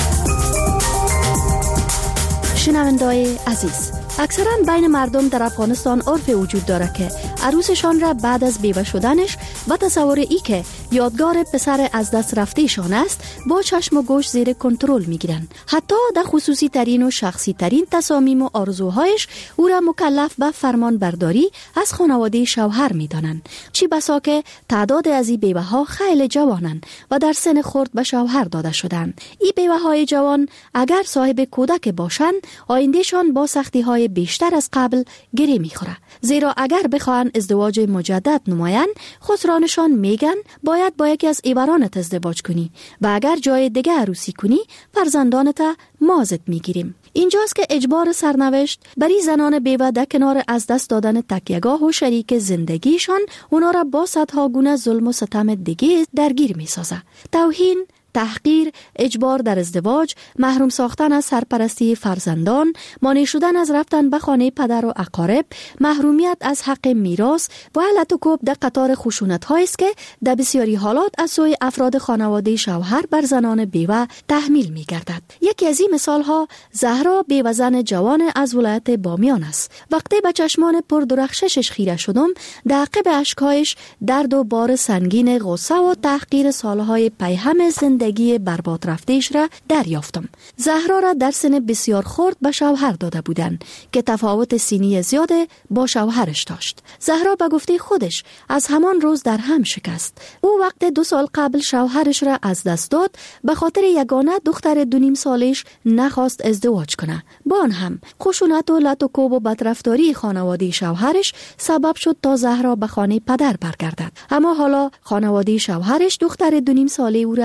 شنونده‌های عزیز، اکثرا بین مردم در افغانستان عرف وجود دارد که عروسشان را بعد از بیوه شدنش و تصور ای که یادگار پسر از دست رفتهشان است با چشم و گوش زیر کنترل میگیرند. حتی در خصوصی ترین و شخصی ترین تصامیم و آرزوهایش او را مکلف به فرمان برداری از خانواده شوهر میدانند. چی بسا که تعداد از این بیوه ها خیلی جوانند و در سن خرد به شوهر داده شدند. این بیوه های جوان اگر صاحب کودک باشند آیندهشان با سختی های بیشتر از قبل گره میخوره، زیرا اگر بخواهند ازدواج مجدد نمایند خسرانشان میگن باید با یکی از ایورانت ازدواج کنی و اگر جای دیگه عروسی کنی فرزندانت مازت میگیریم. اینجاست که اجبار سرنوشت بری زنان بیوه در کنار از دست دادن تکیه‌گاه و شریک زندگیشان اونا را با صدها گونه ظلم و ستم دیگه درگیر میسازه. توهین، تحقیر، اجبار در ازدواج، محروم ساختن از سرپرستی فرزندان، مانع شدن از رفتن به خانه پدر و اقارب، محرومیت از حق میراث و علت و کوب در قطار خشونت‌هایی است که در بسیاری حالات از سوی افراد خانواده شوهر بر زنان بیوه تحمیل می‌گردد. یکی از این مثال‌ها زهرا، بیوه زن جوان از ولایت بامیان است. وقتی به چشمان پردرخششش خیره شدم، در عقب اشک‌هایش درد و بار سنگین غصه و تحقیر سالهای پیهم زندگی برباد رفتهش را دریافتم. زهرا را در سن بسیار خرد به شوهر داده بودند که تفاوت سنی زیاد با شوهرش داشت. زهرا به گفته خودش از همان روز در هم شکست. او وقت دو سال قبل شوهرش را از دست داد به خاطر یگانه دختر دو نیم سالش نخواست ازدواج کنه. با آن هم خشونت و لط و کوب و بدرفتاری خانواده شوهرش سبب شد تا زهرا به خانه پدر برگردد. اما حالا خانواده شوهرش دختر دو نیم ساله او را از او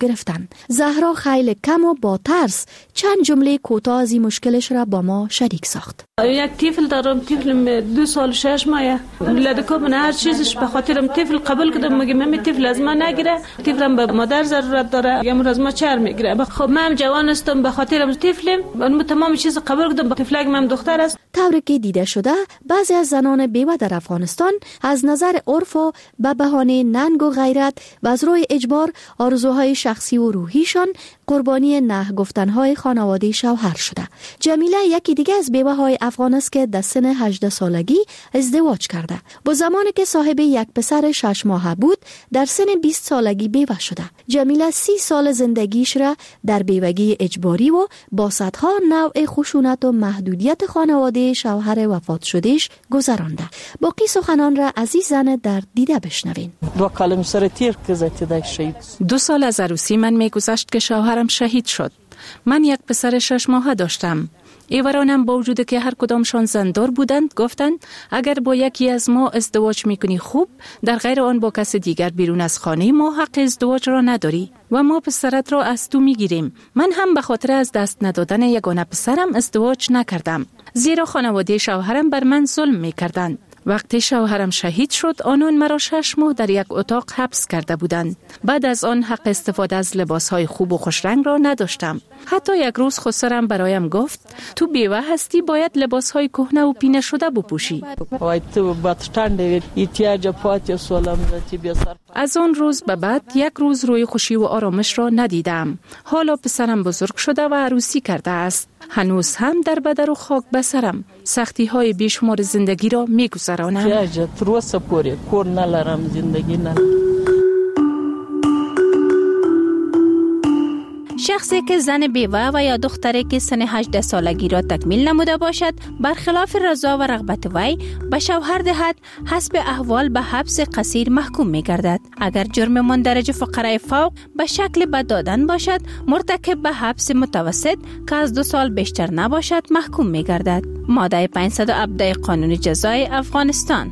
گرفتن. زهرا خیلی کم و با ترس چند جمله کوتاه از این مشکلش را با ما شریک ساخت. یک طفل دارم، طفل دو سال شش ماه. لدکو من هر چیزش به خاطرم طفل قبول کردم، مگه من طفل از ما نگیره، طفلم به مادر ضرورت داره، یا از ما چر میگیره. خب من جوان هستم، به خاطرم طفلم، من تمام چیز قبول کردم. طفلک من دختر است. طوری که دیده شده بعضی از زنان بیوه در افغانستان از نظر عرف و به بهانه ننگ و غیرت و از روی اجبار آرزوهای شخصی و روحیشان قربانی نه گفتنهای خانواده شوهر شده. جمیله یکی دیگه از بیوه های افغان است که در سن هجده سالگی ازدواج کرده. با زمانی که صاحب یک پسر شش ماهه بود در سن بیست سالگی بیوه شده. جمیله سی سال زندگیش را در بیوگی اجباری و با صدها نوع خشونت و محدودیت خانواده شوهر وفات شدهش گذرانده. باقی سخنان را از این زن در دیده بشنوین. دو کلم سر تیر که زده شهید. دو سال از عروسی من میگذشت که شوهرم شهید شد. من یک پسر شش ماهه داشتم. ایورانم با وجود که هر کدامشان زندار بودند گفتند اگر با یکی از ما ازدواج میکنی خوب، در غیر آن با کس دیگر بیرون از خانه ما حق ازدواج را نداری و ما پسرت را از تو میگیریم. من هم به خاطر از دست ندادن یگانه پسرم ازدواج نکردم، زیرا خانواده شوهرم بر من ظلم میکردند. وقتی شوهرم شهید شد آنان مرا شش ماه در یک اتاق حبس کرده بودند. بعد از آن حق استفاده از لباسهای خوب و خوش رنگ را نداشتم. حتی یک روز خسرم برایم گفت تو بیوه هستی، باید لباسهای کهنه و پینه شده بپوشی. از آن روز به بعد یک روز روی خوشی و آرامش را ندیدم. حالا پسرم بزرگ شده و عروسی کرده است. هنوز هم در بدر و خاک بسرم سختی های بیشمار زندگی را می گذرانم. شخصی که زن بیوه و یا دختری که سن هجده سالگی را تکمیل نموده باشد برخلاف رضا و رغبت وی به شوهر دهد، حسب احوال به حبس قصیر محکوم می گردد. اگر جرم مندرج فقره فوق به شکل بد دادن باشد، مرتکب به حبس متوسط که از دو سال بیشتر نباشد محکوم می گردد. ماده پانصد و هفده قانون جزای افغانستان.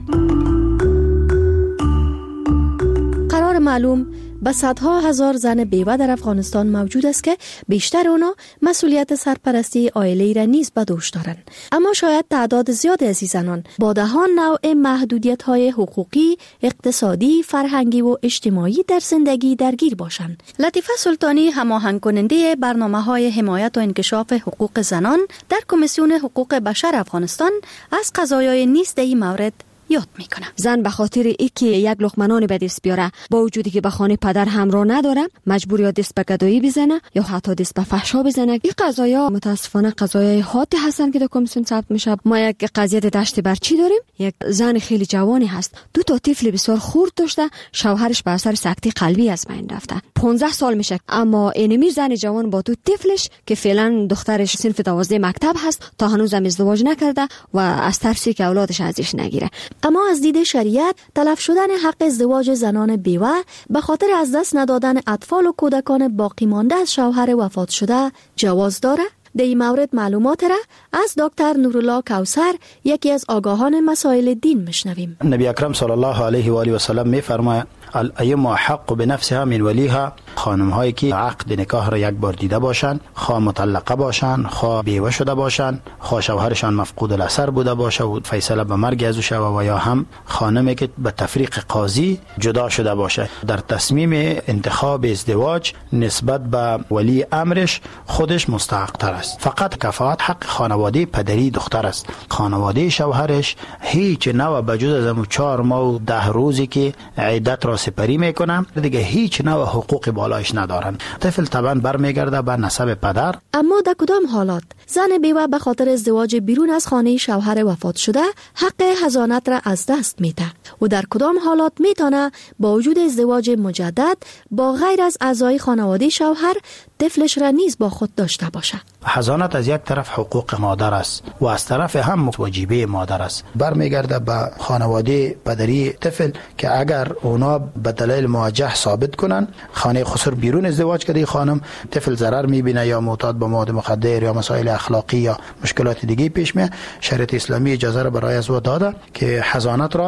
قرار معلوم به صدها هزار زن بیوه در افغانستان موجود است که بیشتر اونا مسئولیت سرپرستی عائله را نیز به دوش دارند. اما شاید تعداد زیادی از این زنان با دهان نوع محدودیت‌های حقوقی، اقتصادی، فرهنگی و اجتماعی در زندگی درگیر باشند. لطیفه سلطانی هماهنگ کننده برنامه‌های حمایت و انکشاف حقوق زنان در کمیسیون حقوق بشر افغانستان از قضایای نیز در این مورد یاد میکنه. زن به خاطر اینکه یک لقمه نان به دست بیاره، با وجودی که به خانه پدر همراه نداره، مجبور یا دست به گدایی بزنه یا حتی دست به فحشا بزنه. این قضایا متاسفانه قضایای حادی هستن که در کمیسیون ثبت میشه. ما یک قضیه دشت برچی داریم. یک زن خیلی جوانی هست، دو تا طفل بسیار خرد داشته، شوهرش به اثر سکته قلبی از بین رفته. پانزده سال میشه، اما اینمی زن جوان با دو طفلش که فعلا دخترش صنف دوازده مکتب هست تا هنوز هم ازدواج نکرده و از ترسی که اولادش ازش نگیره. اما از دید شریعت تلف شدن حق ازدواج زنان بیوه به خاطر از دست ندادن اطفال و کودکان باقی مانده از شوهر وفات شده جواز داره؟ در این مورد معلومات را از دکتر نورالله کوثر، یکی از آگاهان مسائل دین، میشنویم. نبی اکرم صلی الله علیه و آله و سلم میفرماید الایما حق بنفسها من ولیها. خانم هایی که عقد نکاح را یک بار دیده باشند، خواه مطلقه باشند، خواه بیوه شده باشند، خواه شوهرشان مفقود الاثر بوده باشه و فیصله به مرگ از او شوه، و یا هم خانمی که به تفریق قاضی جدا شده باشه، در تصمیم انتخاب ازدواج نسبت به ولی امرش خودش مستحق تر است. فقط کفایت حق خانواده پدری دختر است. خانواده شوهرش هیچ نوع بجز از امو چهار ماه و ده روزی که عدت را سپری میکنم دیگه هیچ نوع حقوق بالایش ندارن. طفل طبعا برمیگرده به نسب پدر. اما در کدام حالات زن بیوه به خاطر ازدواج بیرون از خانه شوهر وفات شده حق حضانت را از دست میده و در کدام حالات میتونه با وجود ازدواج مجدد با غیر از اعضای خانواده شوهر طفلش را نیز با خود داشته باشه؟ حضانت از یک طرف حقوق مادر است و از طرف هم واجبه مادر است. برمیگرده به خانواده پدری طفل که اگر اونا به دلیل موجه ثابت کنن خانه خسر بیرون ازدواج کرده خانم، طفل ضرر میبینه یا معتاد به مواد مخدر یا مسائل اخلاقی یا مشکلات دیگه پیش میاد، شریعت اسلامی اجازه را برای از او داده که حضانت را از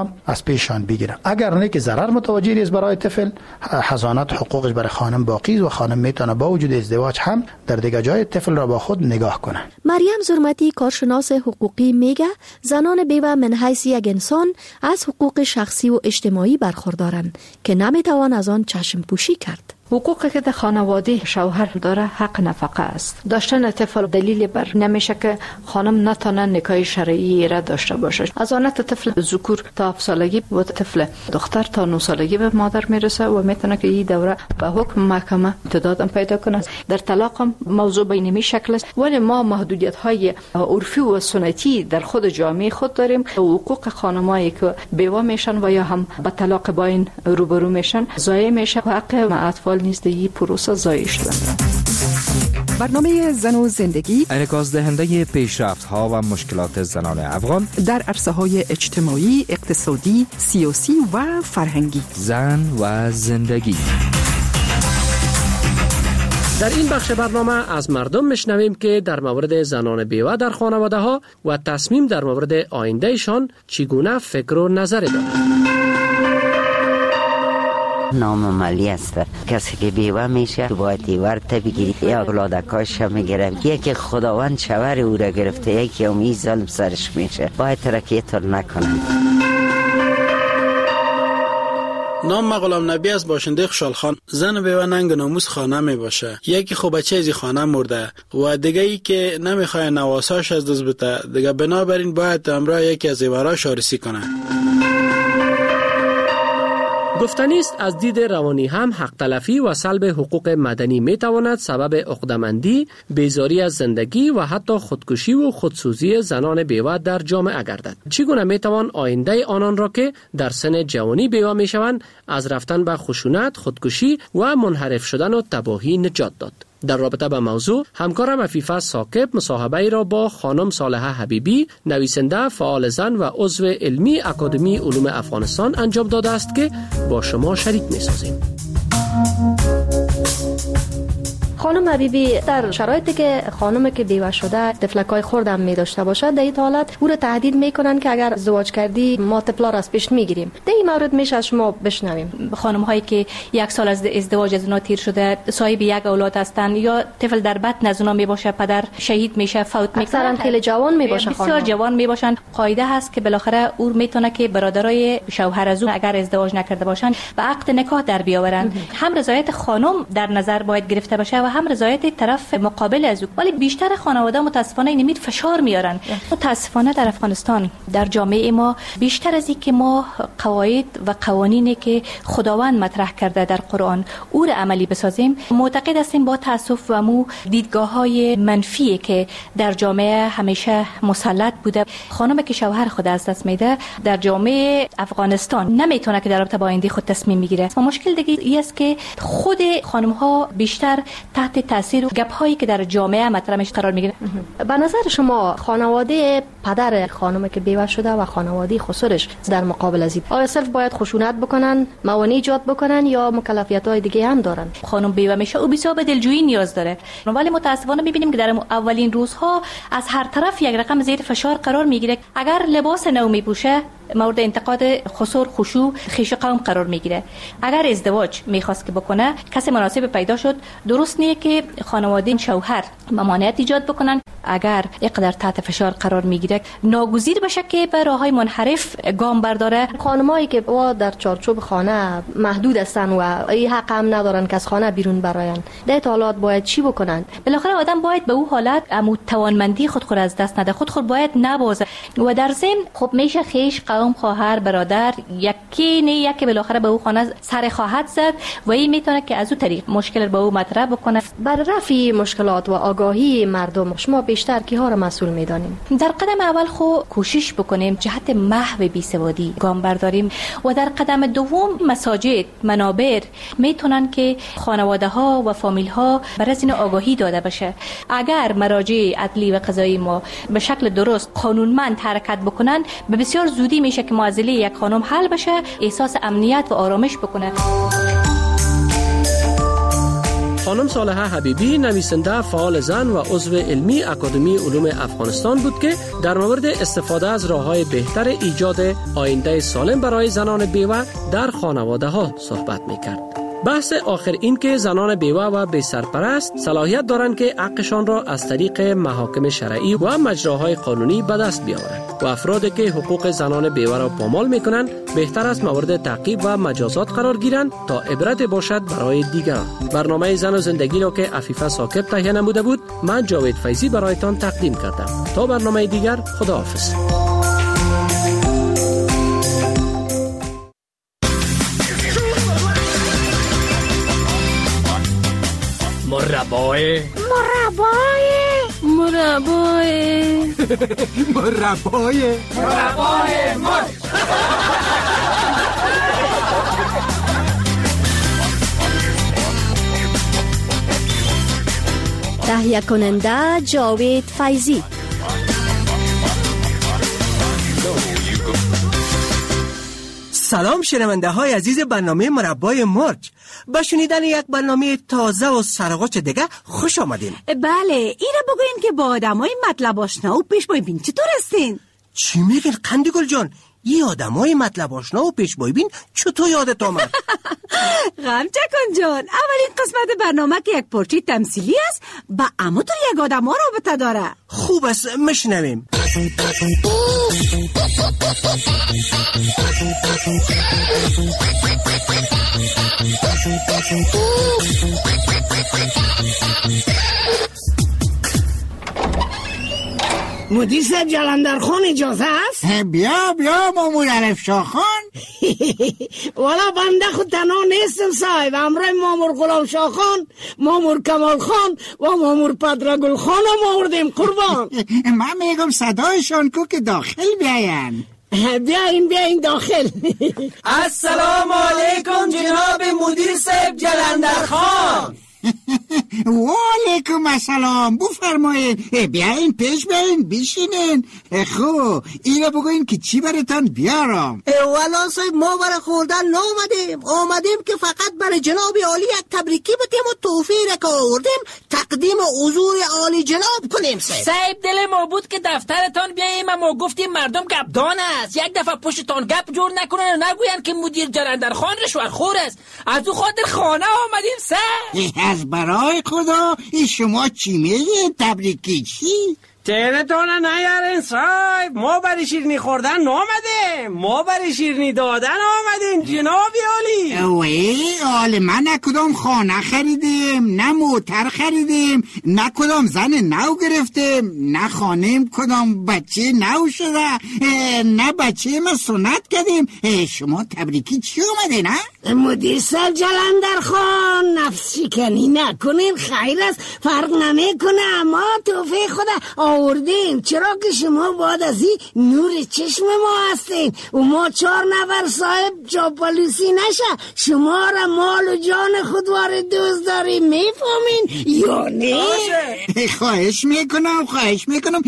پیشان بگیره. اگر نه که ضرر متوجه است برای طفل، حضانت حقوقش برای خانم باقی است و خانم میتونه با وجود ازدواج هم در دیگه جای طفل را با خود نگاه کنه. مریم زرمتی کارشناس حقوقی میگه زنان بیوه من حیث یک انسان از حقوق شخصی و اجتماعی برخوردارند که نمیتوان از آن چشم پوشی کرد. حقوقی که در خانواده شوهر داره حق نفقه است. داشتن طفل دلیل بر نمیشه که خانم نتونه نکاح شرعی را داشته باشه. از آن طفل ذکور تا هفت سالگی و طفل دختر تا نه سالگی به مادر میرسه و میتونه که این دوره به حکم محکمه تدادم پیدا کنه. در طلاق هم موضوع به این شکل است، ولی ما محدودیت های عرفی و سنتی در خود جامعه خود داریم. حقوق خانمایی که بیوه میشن و یا هم به طلاق باین روبرو میشن ضایع میشه و حق اطفال نیست این پروسه ضایع شده. برنامه زن و زندگی انعکاس دهنده پیشرفت‌ها و مشکلات زنان افغان در عرصه‌های اجتماعی، اقتصادی، سیاسی و فرهنگی. زن و زندگی. در این بخش برنامه از مردم میشنویم که در مورد زنان بیوه در خانواده ها و تصمیم در مورد آیندهشان چگونه فکر و نظری دارند. نامعملی است. کسی که بیوه میشه باید ورت بگیری یا اولادکاش میگیره. یکی خداوند شوهر او را گرفته، یکی هم ظلم سرش میشه. باید ترکیه تر نکنن. نام ما غلام نبی از باشنده خوشحال خان. زن بیوه ننگ ناموس خانه می باشه. یکی خوب بچه از خانه مرده و دیگه ای که نمیخواد نواساش از دست بده، دیگه بنابراین باید همراه یکی از زیوراش آرسی کنه. گفتنی است از دید روانی هم حق تلفی و سلب حقوق مدنی می تواند سبب عقده‌مندی، بیزاری از زندگی و حتی خودکشی و خودسوزی زنان بیوه در جامعه گردد. چگونه می توان آینده آنان را که در سن جوانی بیوه می شوند از رفتن به خشونت، خودکشی و منحرف شدن و تباهی نجات داد؟ در رابطه با موضوع همکارم عفیفه ثاقب مصاحبه را با خانم صالحه حبیبی، نویسنده، فعال زن و عضو علمی اکادمی علوم افغانستان انجام داده است که با شما شریک می‌سازیم. خانم حبیبی، در شرایطی که خانمی که بیوه شده طفلکای خوردم می داشته باشد، در این حالت او را تهدید میکنن که اگر ازدواج کردی ما طفلا را از پیش میگیریم. در این مورد میشه از شما بشنویم. خانم هایی که یک سال از ازدواج از اونا تیر شده، صاحب یک اولاد هستن یا طفل در بطن از اونا می باشه، پدر شهید میشه، فوت میکنه، اکثرا خیلی جوان می باشن، بسیار جوان می باشن. قاعده هست که بالاخره او میتونه که برادرای شوهر از اون اگر ازدواج نکرده باشن به عقد نکاح در بیاورن. هم رضایت خانم در نظر باید گرفته باشه و هم رضایت طرف مقابل از او. ولی بیشتر خانواده متاسفانه این امید فشار میارن. متاسفانه در افغانستان در جامعه ما بیشتر از این که ما قواعد و قوانینی که خداوند مطرح کرده در قرآن او را عملی بسازیم، معتقد هستیم با تاسف و مو دیدگاه‌های منفی که در جامعه همیشه مسلط بوده. خانمی که شوهر خود از دست میده در جامعه افغانستان نمیتونه که در رابطه با آینده خود تصمیم میگیره. و مشکل دیگه ای است که خود خانم‌ها بیشتر تحت تاثیر و گپ‌هایی که در جامعه مطرحش قرار میگیره. به نظر شما خانواده پدر خانمی که بیوه شده و خانواده خسرش در مقابل از این آیا صرف باید خشونت بکنن، موانع ایجاد بکنن یا مکلفیت‌های دیگه هم دارن؟ خانم بیوه میشه او بسیار به دلجویی نیاز داره، ولی متاسفانه میبینیم که در اولین روزها از هر طرف یک رقم زیر فشار قرار میگیره. اگر لباس نو میپوشه مورد انتقاد خسور، خشوع، خیش قوم قرار میگیره. اگر ازدواج میخواست که بکنه کسی مناسب پیدا شد، درست نیه که خانواده شوهر ممانعت ایجاد بکنن. اگر اقدر تحت فشار قرار میگیره ناگزیر بشه که به راههای منحرف گام برداره. خانمایی که وا در چارچوب خانه محدود هستن و این حق هم ندارن که از خانه بیرون براین، در حالات باید چی بکنن؟ بالاخره آدم باید به او حالت عمود توانمندی خود خود از دست نده، خود خود باید نبازه و در ضمن خب میشه خیش قوم، خواهر، برادر یکی نه یکی بالاخره به او خانه سر خواهد زد و این میتونه که از او طریق مشکل به او مطرح بکنه. بر رفع مشکلات و آگاهی مردم شما بیشتر کیها را مسئول میدانیم؟ در قدم اول خو کوشش بکنیم جهت محو بیسوادی گام برداریم و در قدم دوم مساجد، منابر میتونن که خانواده ها و فامیل ها بر از این آگاهی داده بشه. اگر مراجع عدلی و قضایی ما به شکل درست قانونمند حرکت بکنن به بسیار زودی میشه که معضله یک خانم حل بشه، احساس امنیت و آرامش بکنه. خانم صالحه حبیبی نویسنده فعال زن و عضو علمی اکادمی علوم افغانستان بود که در مورد استفاده از راه‌های بهتر ایجاد آینده سالم برای زنان بیوه در خانواده ها صحبت می‌کرد. بحث آخر این که زنان بیوه و بی سرپرست صلاحیت دارند که حقشان را از طریق محاکم شرعی و مجراهای قانونی به دست بیاورند و افرادی که حقوق زنان بیوه را پامال میکنند بهتر است مورد تعقیب و مجازات قرار گیرند تا عبرت باشد برای دیگران. برنامه زن و زندگی را که عفیفه ثاقب تهیه نموده بود، من جاوید فیضی برایتان تقدیم کردم. تا برنامه دیگر، خداحافظ. مربای مربای مربای مربای مربای مرد. تهیه کننده جاوید فیضی. سلام شنونده های عزیز برنامه مربای مرج. با شنیدن یک برنامه تازه و سرغوچ دیگه خوش آمدین. بله، ایره بگوین که با آدم های مطلب آشنا و پیشبای بین چطور هستین؟ چی میگین قندی گل جان؟ یه آدم های مطلب آشنا و پیشبای بین چطور یادت آمد؟ غم چکن جان، اولین قسمت برنامه که یک پرچی تمثیلی است با اما طور یک آدم ها رابطه داره. خوب است، مشنویم. مدیر صاحب جلندر خان اجازه است؟ بیا بیا مامور الف شاه خان. والا بنده خود تنها نیستم صاحب، همراه مامور غلام شاه خان، مامور کمال خان و مامور پدرگل خان هم آوردیم قربان. من میگم صدایشان کو که داخل بیاین. بیاین بیاین داخل. السلام علیکم جناب مدیر صاحب جلندر خان. و علیکم السلام، بفرمایید. بیاین پیش بیاین بشینین. خب اینو بگوین که چی براتون بیارم. والا صاحب ما برای خوردن نامدیم، آمدیم که فقط برای جناب عالی یک تبریکی بتیم و توفیر که آوردیم تقدیم حضور عالی جناب کنیم. صاحب صاحب دل ما بود که دفترتان بیاییم، اما گفتیم مردم گپدان است، یک دفعه پشتتان گپ جور نکنن و نگوین که مدیر جلندر خان رشوه خور است. از او خاطر خانه آمدیم. صاحب از برای خدا ای شما چی میگید؟ تبریکی چی؟ تیرتون نیارین صاحب، ما برای شیرنی خوردن نامدیم، ما برای شیرنی دادن آمدیم جنابی عالی. اوه آل من نه کدام خانه خریدیم، نه موتر خریدیم، نه کدام زن نو گرفتیم، نه خانیم کدام بچه نو شده، نه بچه ما سنت کردیم. شما تبریکی چی اومده نه؟ مدیر صاحب جلندر خان نفس شکنی نکنین، خیر است، فرق نمیکنه، ما توفیق خدا آوردیم. چرا که شما بعد از این نور چشم ما هستین و ما چهار نفر صاحب چاپلوسی نشه شما را مال و جان خود وارد دوست داریم، میفهمین یا نه؟ خواهش میکنم خواهش میکنم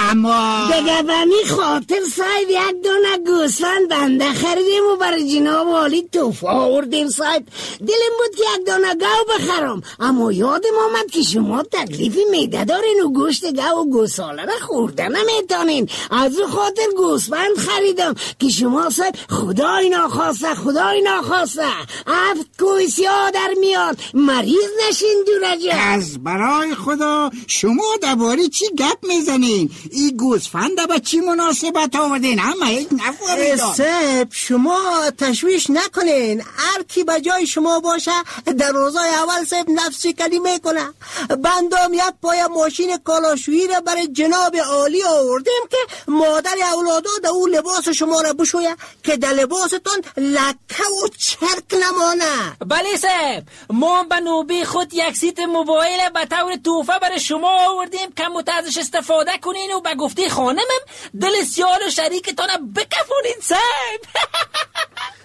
اما دیگه بمی خاطر صاحب یک دونه گوسفند بنده خریدیم و برای جناب عالی توفه آوردیم. صاحب دلم بود که یک دونه گاو بخرم، اما یادم آمد که شما تکلیف میده دارین و گوشت گاو و گوساله را خورده نمیتونین، از او خاطر گوسفند خریدم که شما صاحب خدای ناخواسته خدای ناخواسته افت کوی سیاه در میاد مریض نشین دورجه. از برای خدا شما درباره چی گپ میزنین؟ این گوسفند با چی مناسبت آوردین؟ همه یک نفهمیدم. صاحب شما تشویش نکنین، هر کی به جای شما باشه در روزای اول صاحب نفس شکنی میکنه. بندم یک پای ماشین کالاشویی را برای جناب عالی آوردیم که مادر اولادو در اون لباس شما را بشویه که در لباستون لکه و چرک نمانه. بله صاحب، ما به نوبه خود یک سیت موبایل به طور توفه برای شما آوردیم که متازش استفاده کنین و به گفته خانمم دل سیال و شریکتان بکفونین. صاحب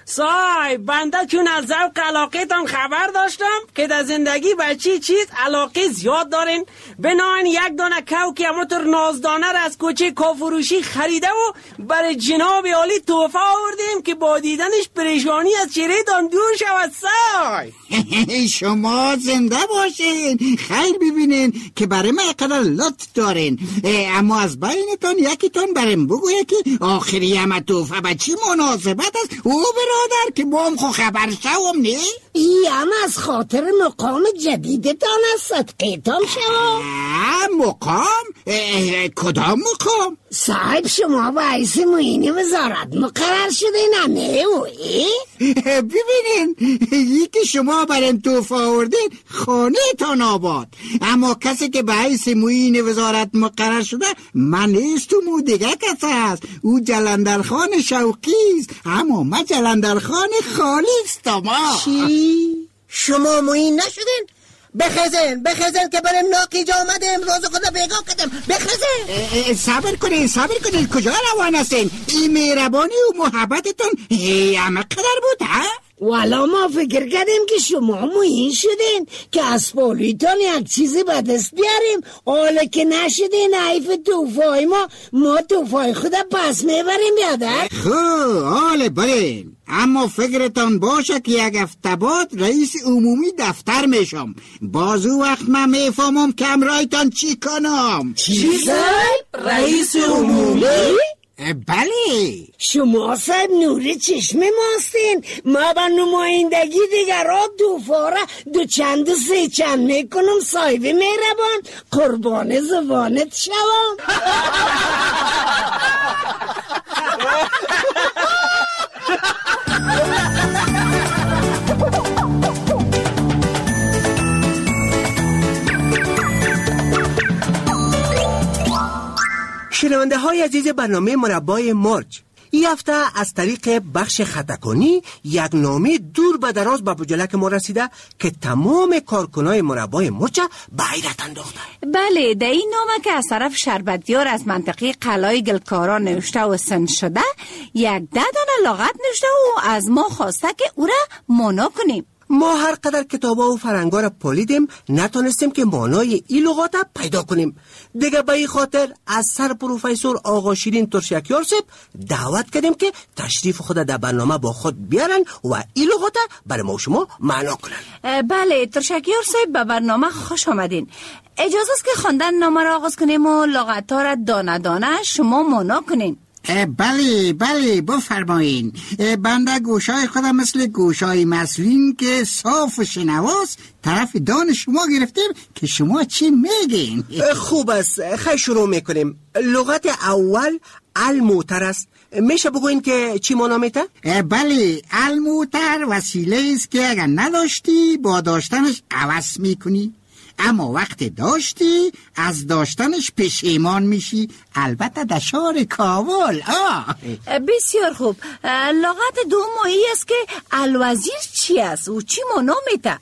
صاحب بنده چون از ذوق علاقتان خبر داشتم که در زندگی به چی چیز علاقه زیاد دارین، بناین یک دانه کو که همونطور نازدانه را از کوچه کافروشی خریده و برای جناب عالی تحفه آوردیم که با دیدنش پریشانی از چهره‌تان دور شود. صاحب شما زنده باشین، خیر ببینین که برای من قدر لطف دارین، اما از بینتان یکیتان بریم بگویه که آخری همه توفه به چی مناسبت است. او برادر که با هم خو خبر شوم نه؟ ای هم از خاطر مقام جدیدتان است صدقیتان شوم. مقام؟ کدام مقام؟ صاحب شما با حیث معین وزارت مقرر شدین نه او؟ ببینین یکی شما بریم توفه آوردین خانه تان آباد، اما کسی که به حیث معین وزارت مقرر شده من نیست و مو دیگه کسی هست. او جلندرخان شوقی است، اما من جلندرخان خالی استم. چی؟ شما معین نشدین؟ بخزن بخزن که بریم ناکیجا آمدیم، روز خدا بیگاه کردم. بخزن صبر کنین صبر کنین، کجا روان هستین؟ این مهربانی و محبتتون همه قدر بود ها؟ والا ما فکر کردیم که شما معین شدین که از پولیتان یک چیزی به دست بیاریم، حالا که نشدین حیف توفای ما ما توفای خدا پس میبریم بیادر. خب حالا بریم، اما فکرتان باشه که یک هفته بعد رئیس عمومی دفتر میشم، بازو وقت من میفهمم که امرایتان چی کنم. چی صاحب؟ رئیس عمومی؟ بله. شما صاحب نور چشم ماستین، ما با نمایندگی دیگر را دو فاره دو چند و سه چند میکنم. صاحب مهربان قربان زبانت شوم. شنونده های عزیز برنامه مربای مرج، این هفته از طریق بخش خطاکنی یک نامه دور به دراز به بجلک ما رسیده که تمام کارکنای مربای مرج به حیرت انداخته. بله، در این نامه که از طرف شربتیار از منطقه قلای گلکارا نوشته و سند شده، یک ده دانه لغت نوشته و از ما خواسته که او را مانا کنیم. ما هر قدر کتابا و فرنگا را پالیدیم نتونستیم که مانای این لغات پیدا کنیم. دیگه به این خاطر از سر پروفسور آقا شیرین ترشکیار صاحب دعوت کردیم که تشریف خود در برنامه با خود بیارن و این لغات برای ما و شما معنا کنن. بله ترشکیار صاحب، به برنامه خوش آمدین. اجازه است که خواندن نامه را آغاز کنیم و لغت ها را دانه دانه شما معنا کنین. بله بله بفرمایین. بنده گوشای خودم مثل گوشای مسلین که صاف و شنواس طرف دان شما گرفتیم که شما چی میگین. خوب است، خیلی شروع میکنیم. لغت اول الموتر است، میشه بگوین که چی معنا میده؟ بله، الموتر وسیله است که اگر نداشتی با داشتنش عوض میکنی، اما وقت داشتی از داشتنش پشیمان میشی، البته در شهر کابل. آه. بسیار خوب. لغت دومی است که الوزیر چی است و چی معنا میده؟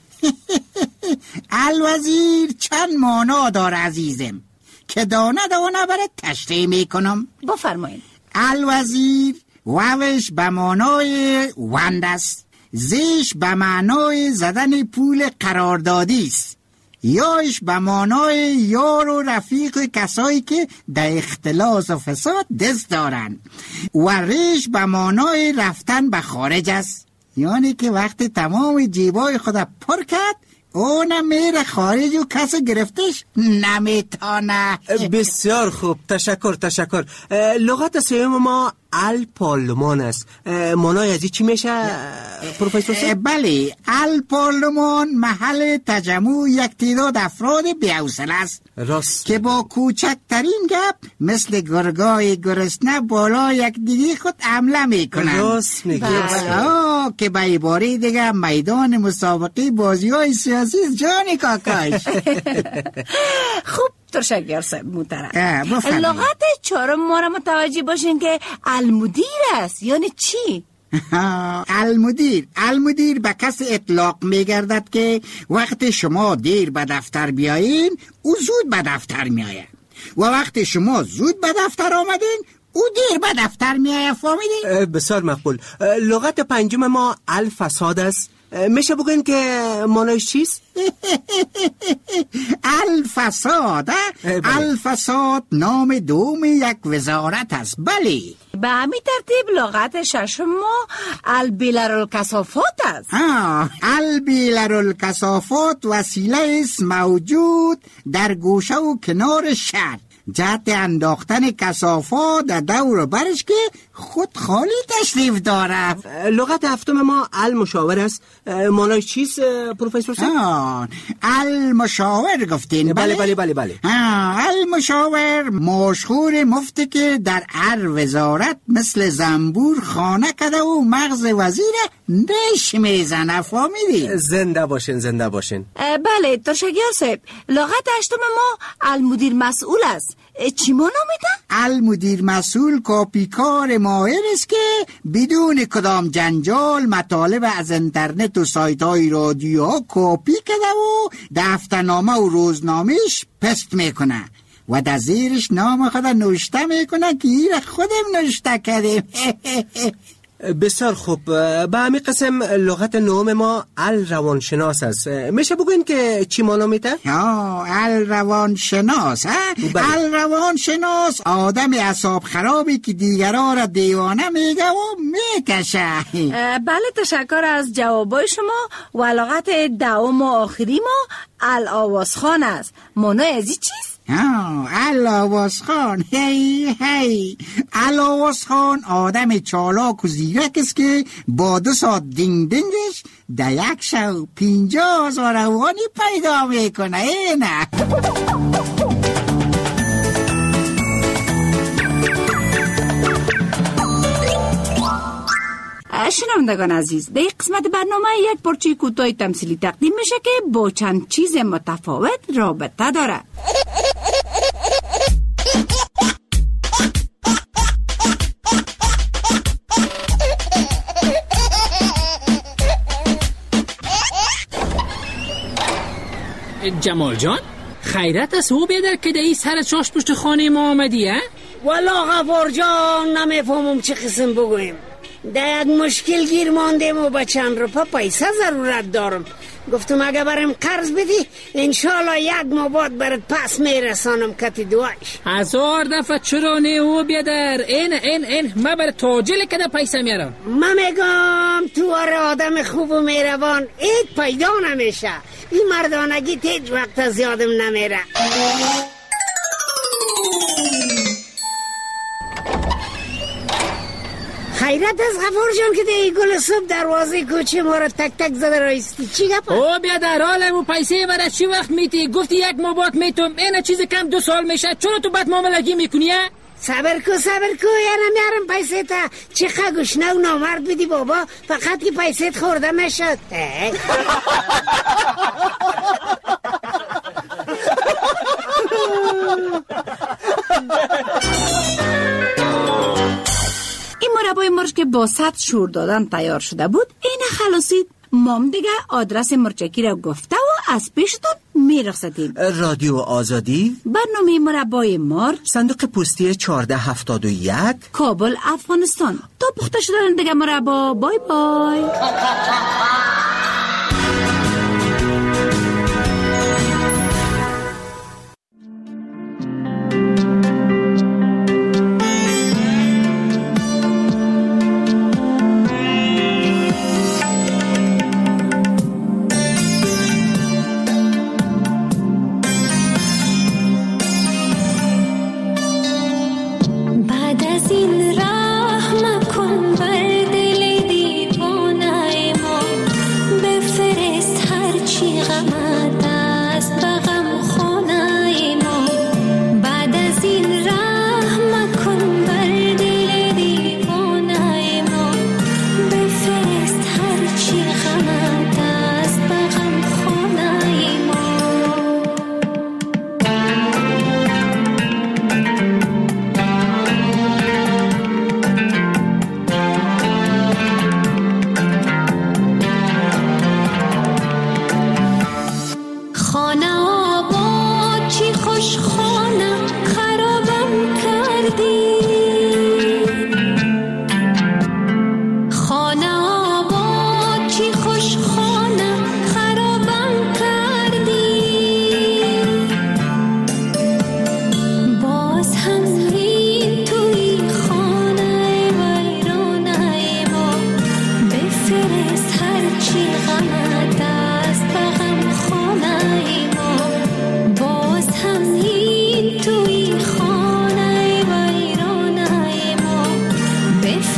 الوزیر چند معنا داره عزیزم که دانه دانه برای تشریح میکنم. بفرمایید. الوزیر واوش به معنای وند است، زیش به معنای زدن پول قراردادی است، یاش به معنای یار و رفیق کسایی که در اختلاس و فساد دست دارن، و ریش به معنای رفتن به خارج است، یعنی که وقت تمام جیبای خود پر کرد اونم میره خارج و کس گرفتش نمیتانه. بسیار خوب، تشکر تشکر. لغت سوم ما الپارلمان است. معنای از چی میشه پروفسور صاحب؟ بله، الپارلمان محل تجمع یک تعداد افراد بی‌حوصله است، راست، که با کوچکترین گپ مثل گرگای گرسنه بالا یک دیگه خود حمله میکنن. راست میگی. که به عباره دیگه میدان مسابقه بازی های سیاسی جانی کاکاش. خوب ترشکیار صاحب محترم. لغت چهارم ما را متوجه باشین که المدیر است، یعنی چی؟ المدیر المدیر به کس اطلاق میگردد که وقت شما دیر به دفتر بیایین او زود به دفتر میآید، و وقت شما زود به دفتر آمدین او دیر به دفتر میآید فهمیدی؟ بسیار مقبول. لغت پنجم ما الفساد است. میشه بگوین که معنیش چیست؟ الفساد الفساد نام دوم یک وزارت است. بله به همین ترتیب لغت ششم ما البیلرالکثافات است. آه البیلرالکثافات وسیله است موجود در گوشه و کنار شهر جهت انداختن کثافات در دور برش که خود خالی تشریف داره. لغت هفتم ما المشاور است. معنیش چیست پروفسور صاحب؟ المشاور گفتین؟ بله بله بله بله. المشاور مشهور مفتی که در هر وزارت مثل زنبور خانه کده و مغز وزیر نش میزنه. فهمیدی؟ زنده باشین زنده باشین. بله ترشگیار صاحب، لغت هشتم ما المدیر مسئول است. چی ما نامیده؟ المدیر مسئول کاپیکار ماهر است که بدون کدام جنجال مطالب از اینترنت و سایت های رادیو ها کاپی کده و دفترنامه و روزنامهش پست میکنه و در زیرش نام خود نوشته میکنه که این خودم نوشته کردیم. بسیار خوب. به همین قسم لغت نهم ما الروانشناس است. میشه بگوین که چی مانا میده؟ آه الروانشناس. الروانشناس آدم اعصاب خرابی که دیگران را دیوانه میگه و میکشه. بله تشکر از جوابای شما. و لغت دوم و آخری ما الآوازخان است. مانای ازی چیست؟ آه الآوازخان هی هی الآوازخان آدم چالاک و زیرک است که با دو ساعت دینگ دینگش در یک شو پینجا هزار افغانی پیدا میکنه. ای نه شنوندگان عزیز، در قسمت برنامه یک پارچه کوتاه تمثیلی تقدیم میشه که با چند چیز متفاوت رابطه داره. جمال جان خیرت است او بیادر که در این سر چاشت پشت خانه ما آمدی ها؟ والا غفار جان نمیفهمم چه قسم بگویم. در یک مشکل گیر ماندیم و با چند روپا پیسه ضرورت دارم. گفتم اگه برم قرض بدی انشالله یک ماه بعد برات پس میرسانم کتی دوایش. هزار دفعه چرا نه او بیادر. این این این ما بر تاجل کده پیسه میارم. من میگم تو آره آدم خوب و میروان ایت پیدا نمیشه. این مردانگی تیج وقت از یادم نمیره. خیرت از غفار جان که دی گل صبح دروازه کوچه ما را تک تک زده رایستی. چی گپه؟ او بیادر حالم و پیسه برای چی وقت میتی؟ گفتی یک ماه بعد میتم. این چیز کم دو سال میشه. چرا تو بد معاملگی میکنی؟ صبر کو صبر کو یعنی میارم پیسه تا چه خگوش نو نامرد بدی بابا فقط که پیسه خورده میشد. این مربای مرچ که با صد شور دادن تیار شده بود این خلاصید. مام دیگه آدرس مرچکی را گفته و از پیشتون میرخصتیم. رادیو آزادی، برنامه مربای مرچ، صندوق پستی چهارده هفتاد و یک، کابل افغانستان. تا پخته شدن دیگه مربا. بای بای.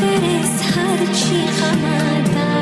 برس هرچی غمت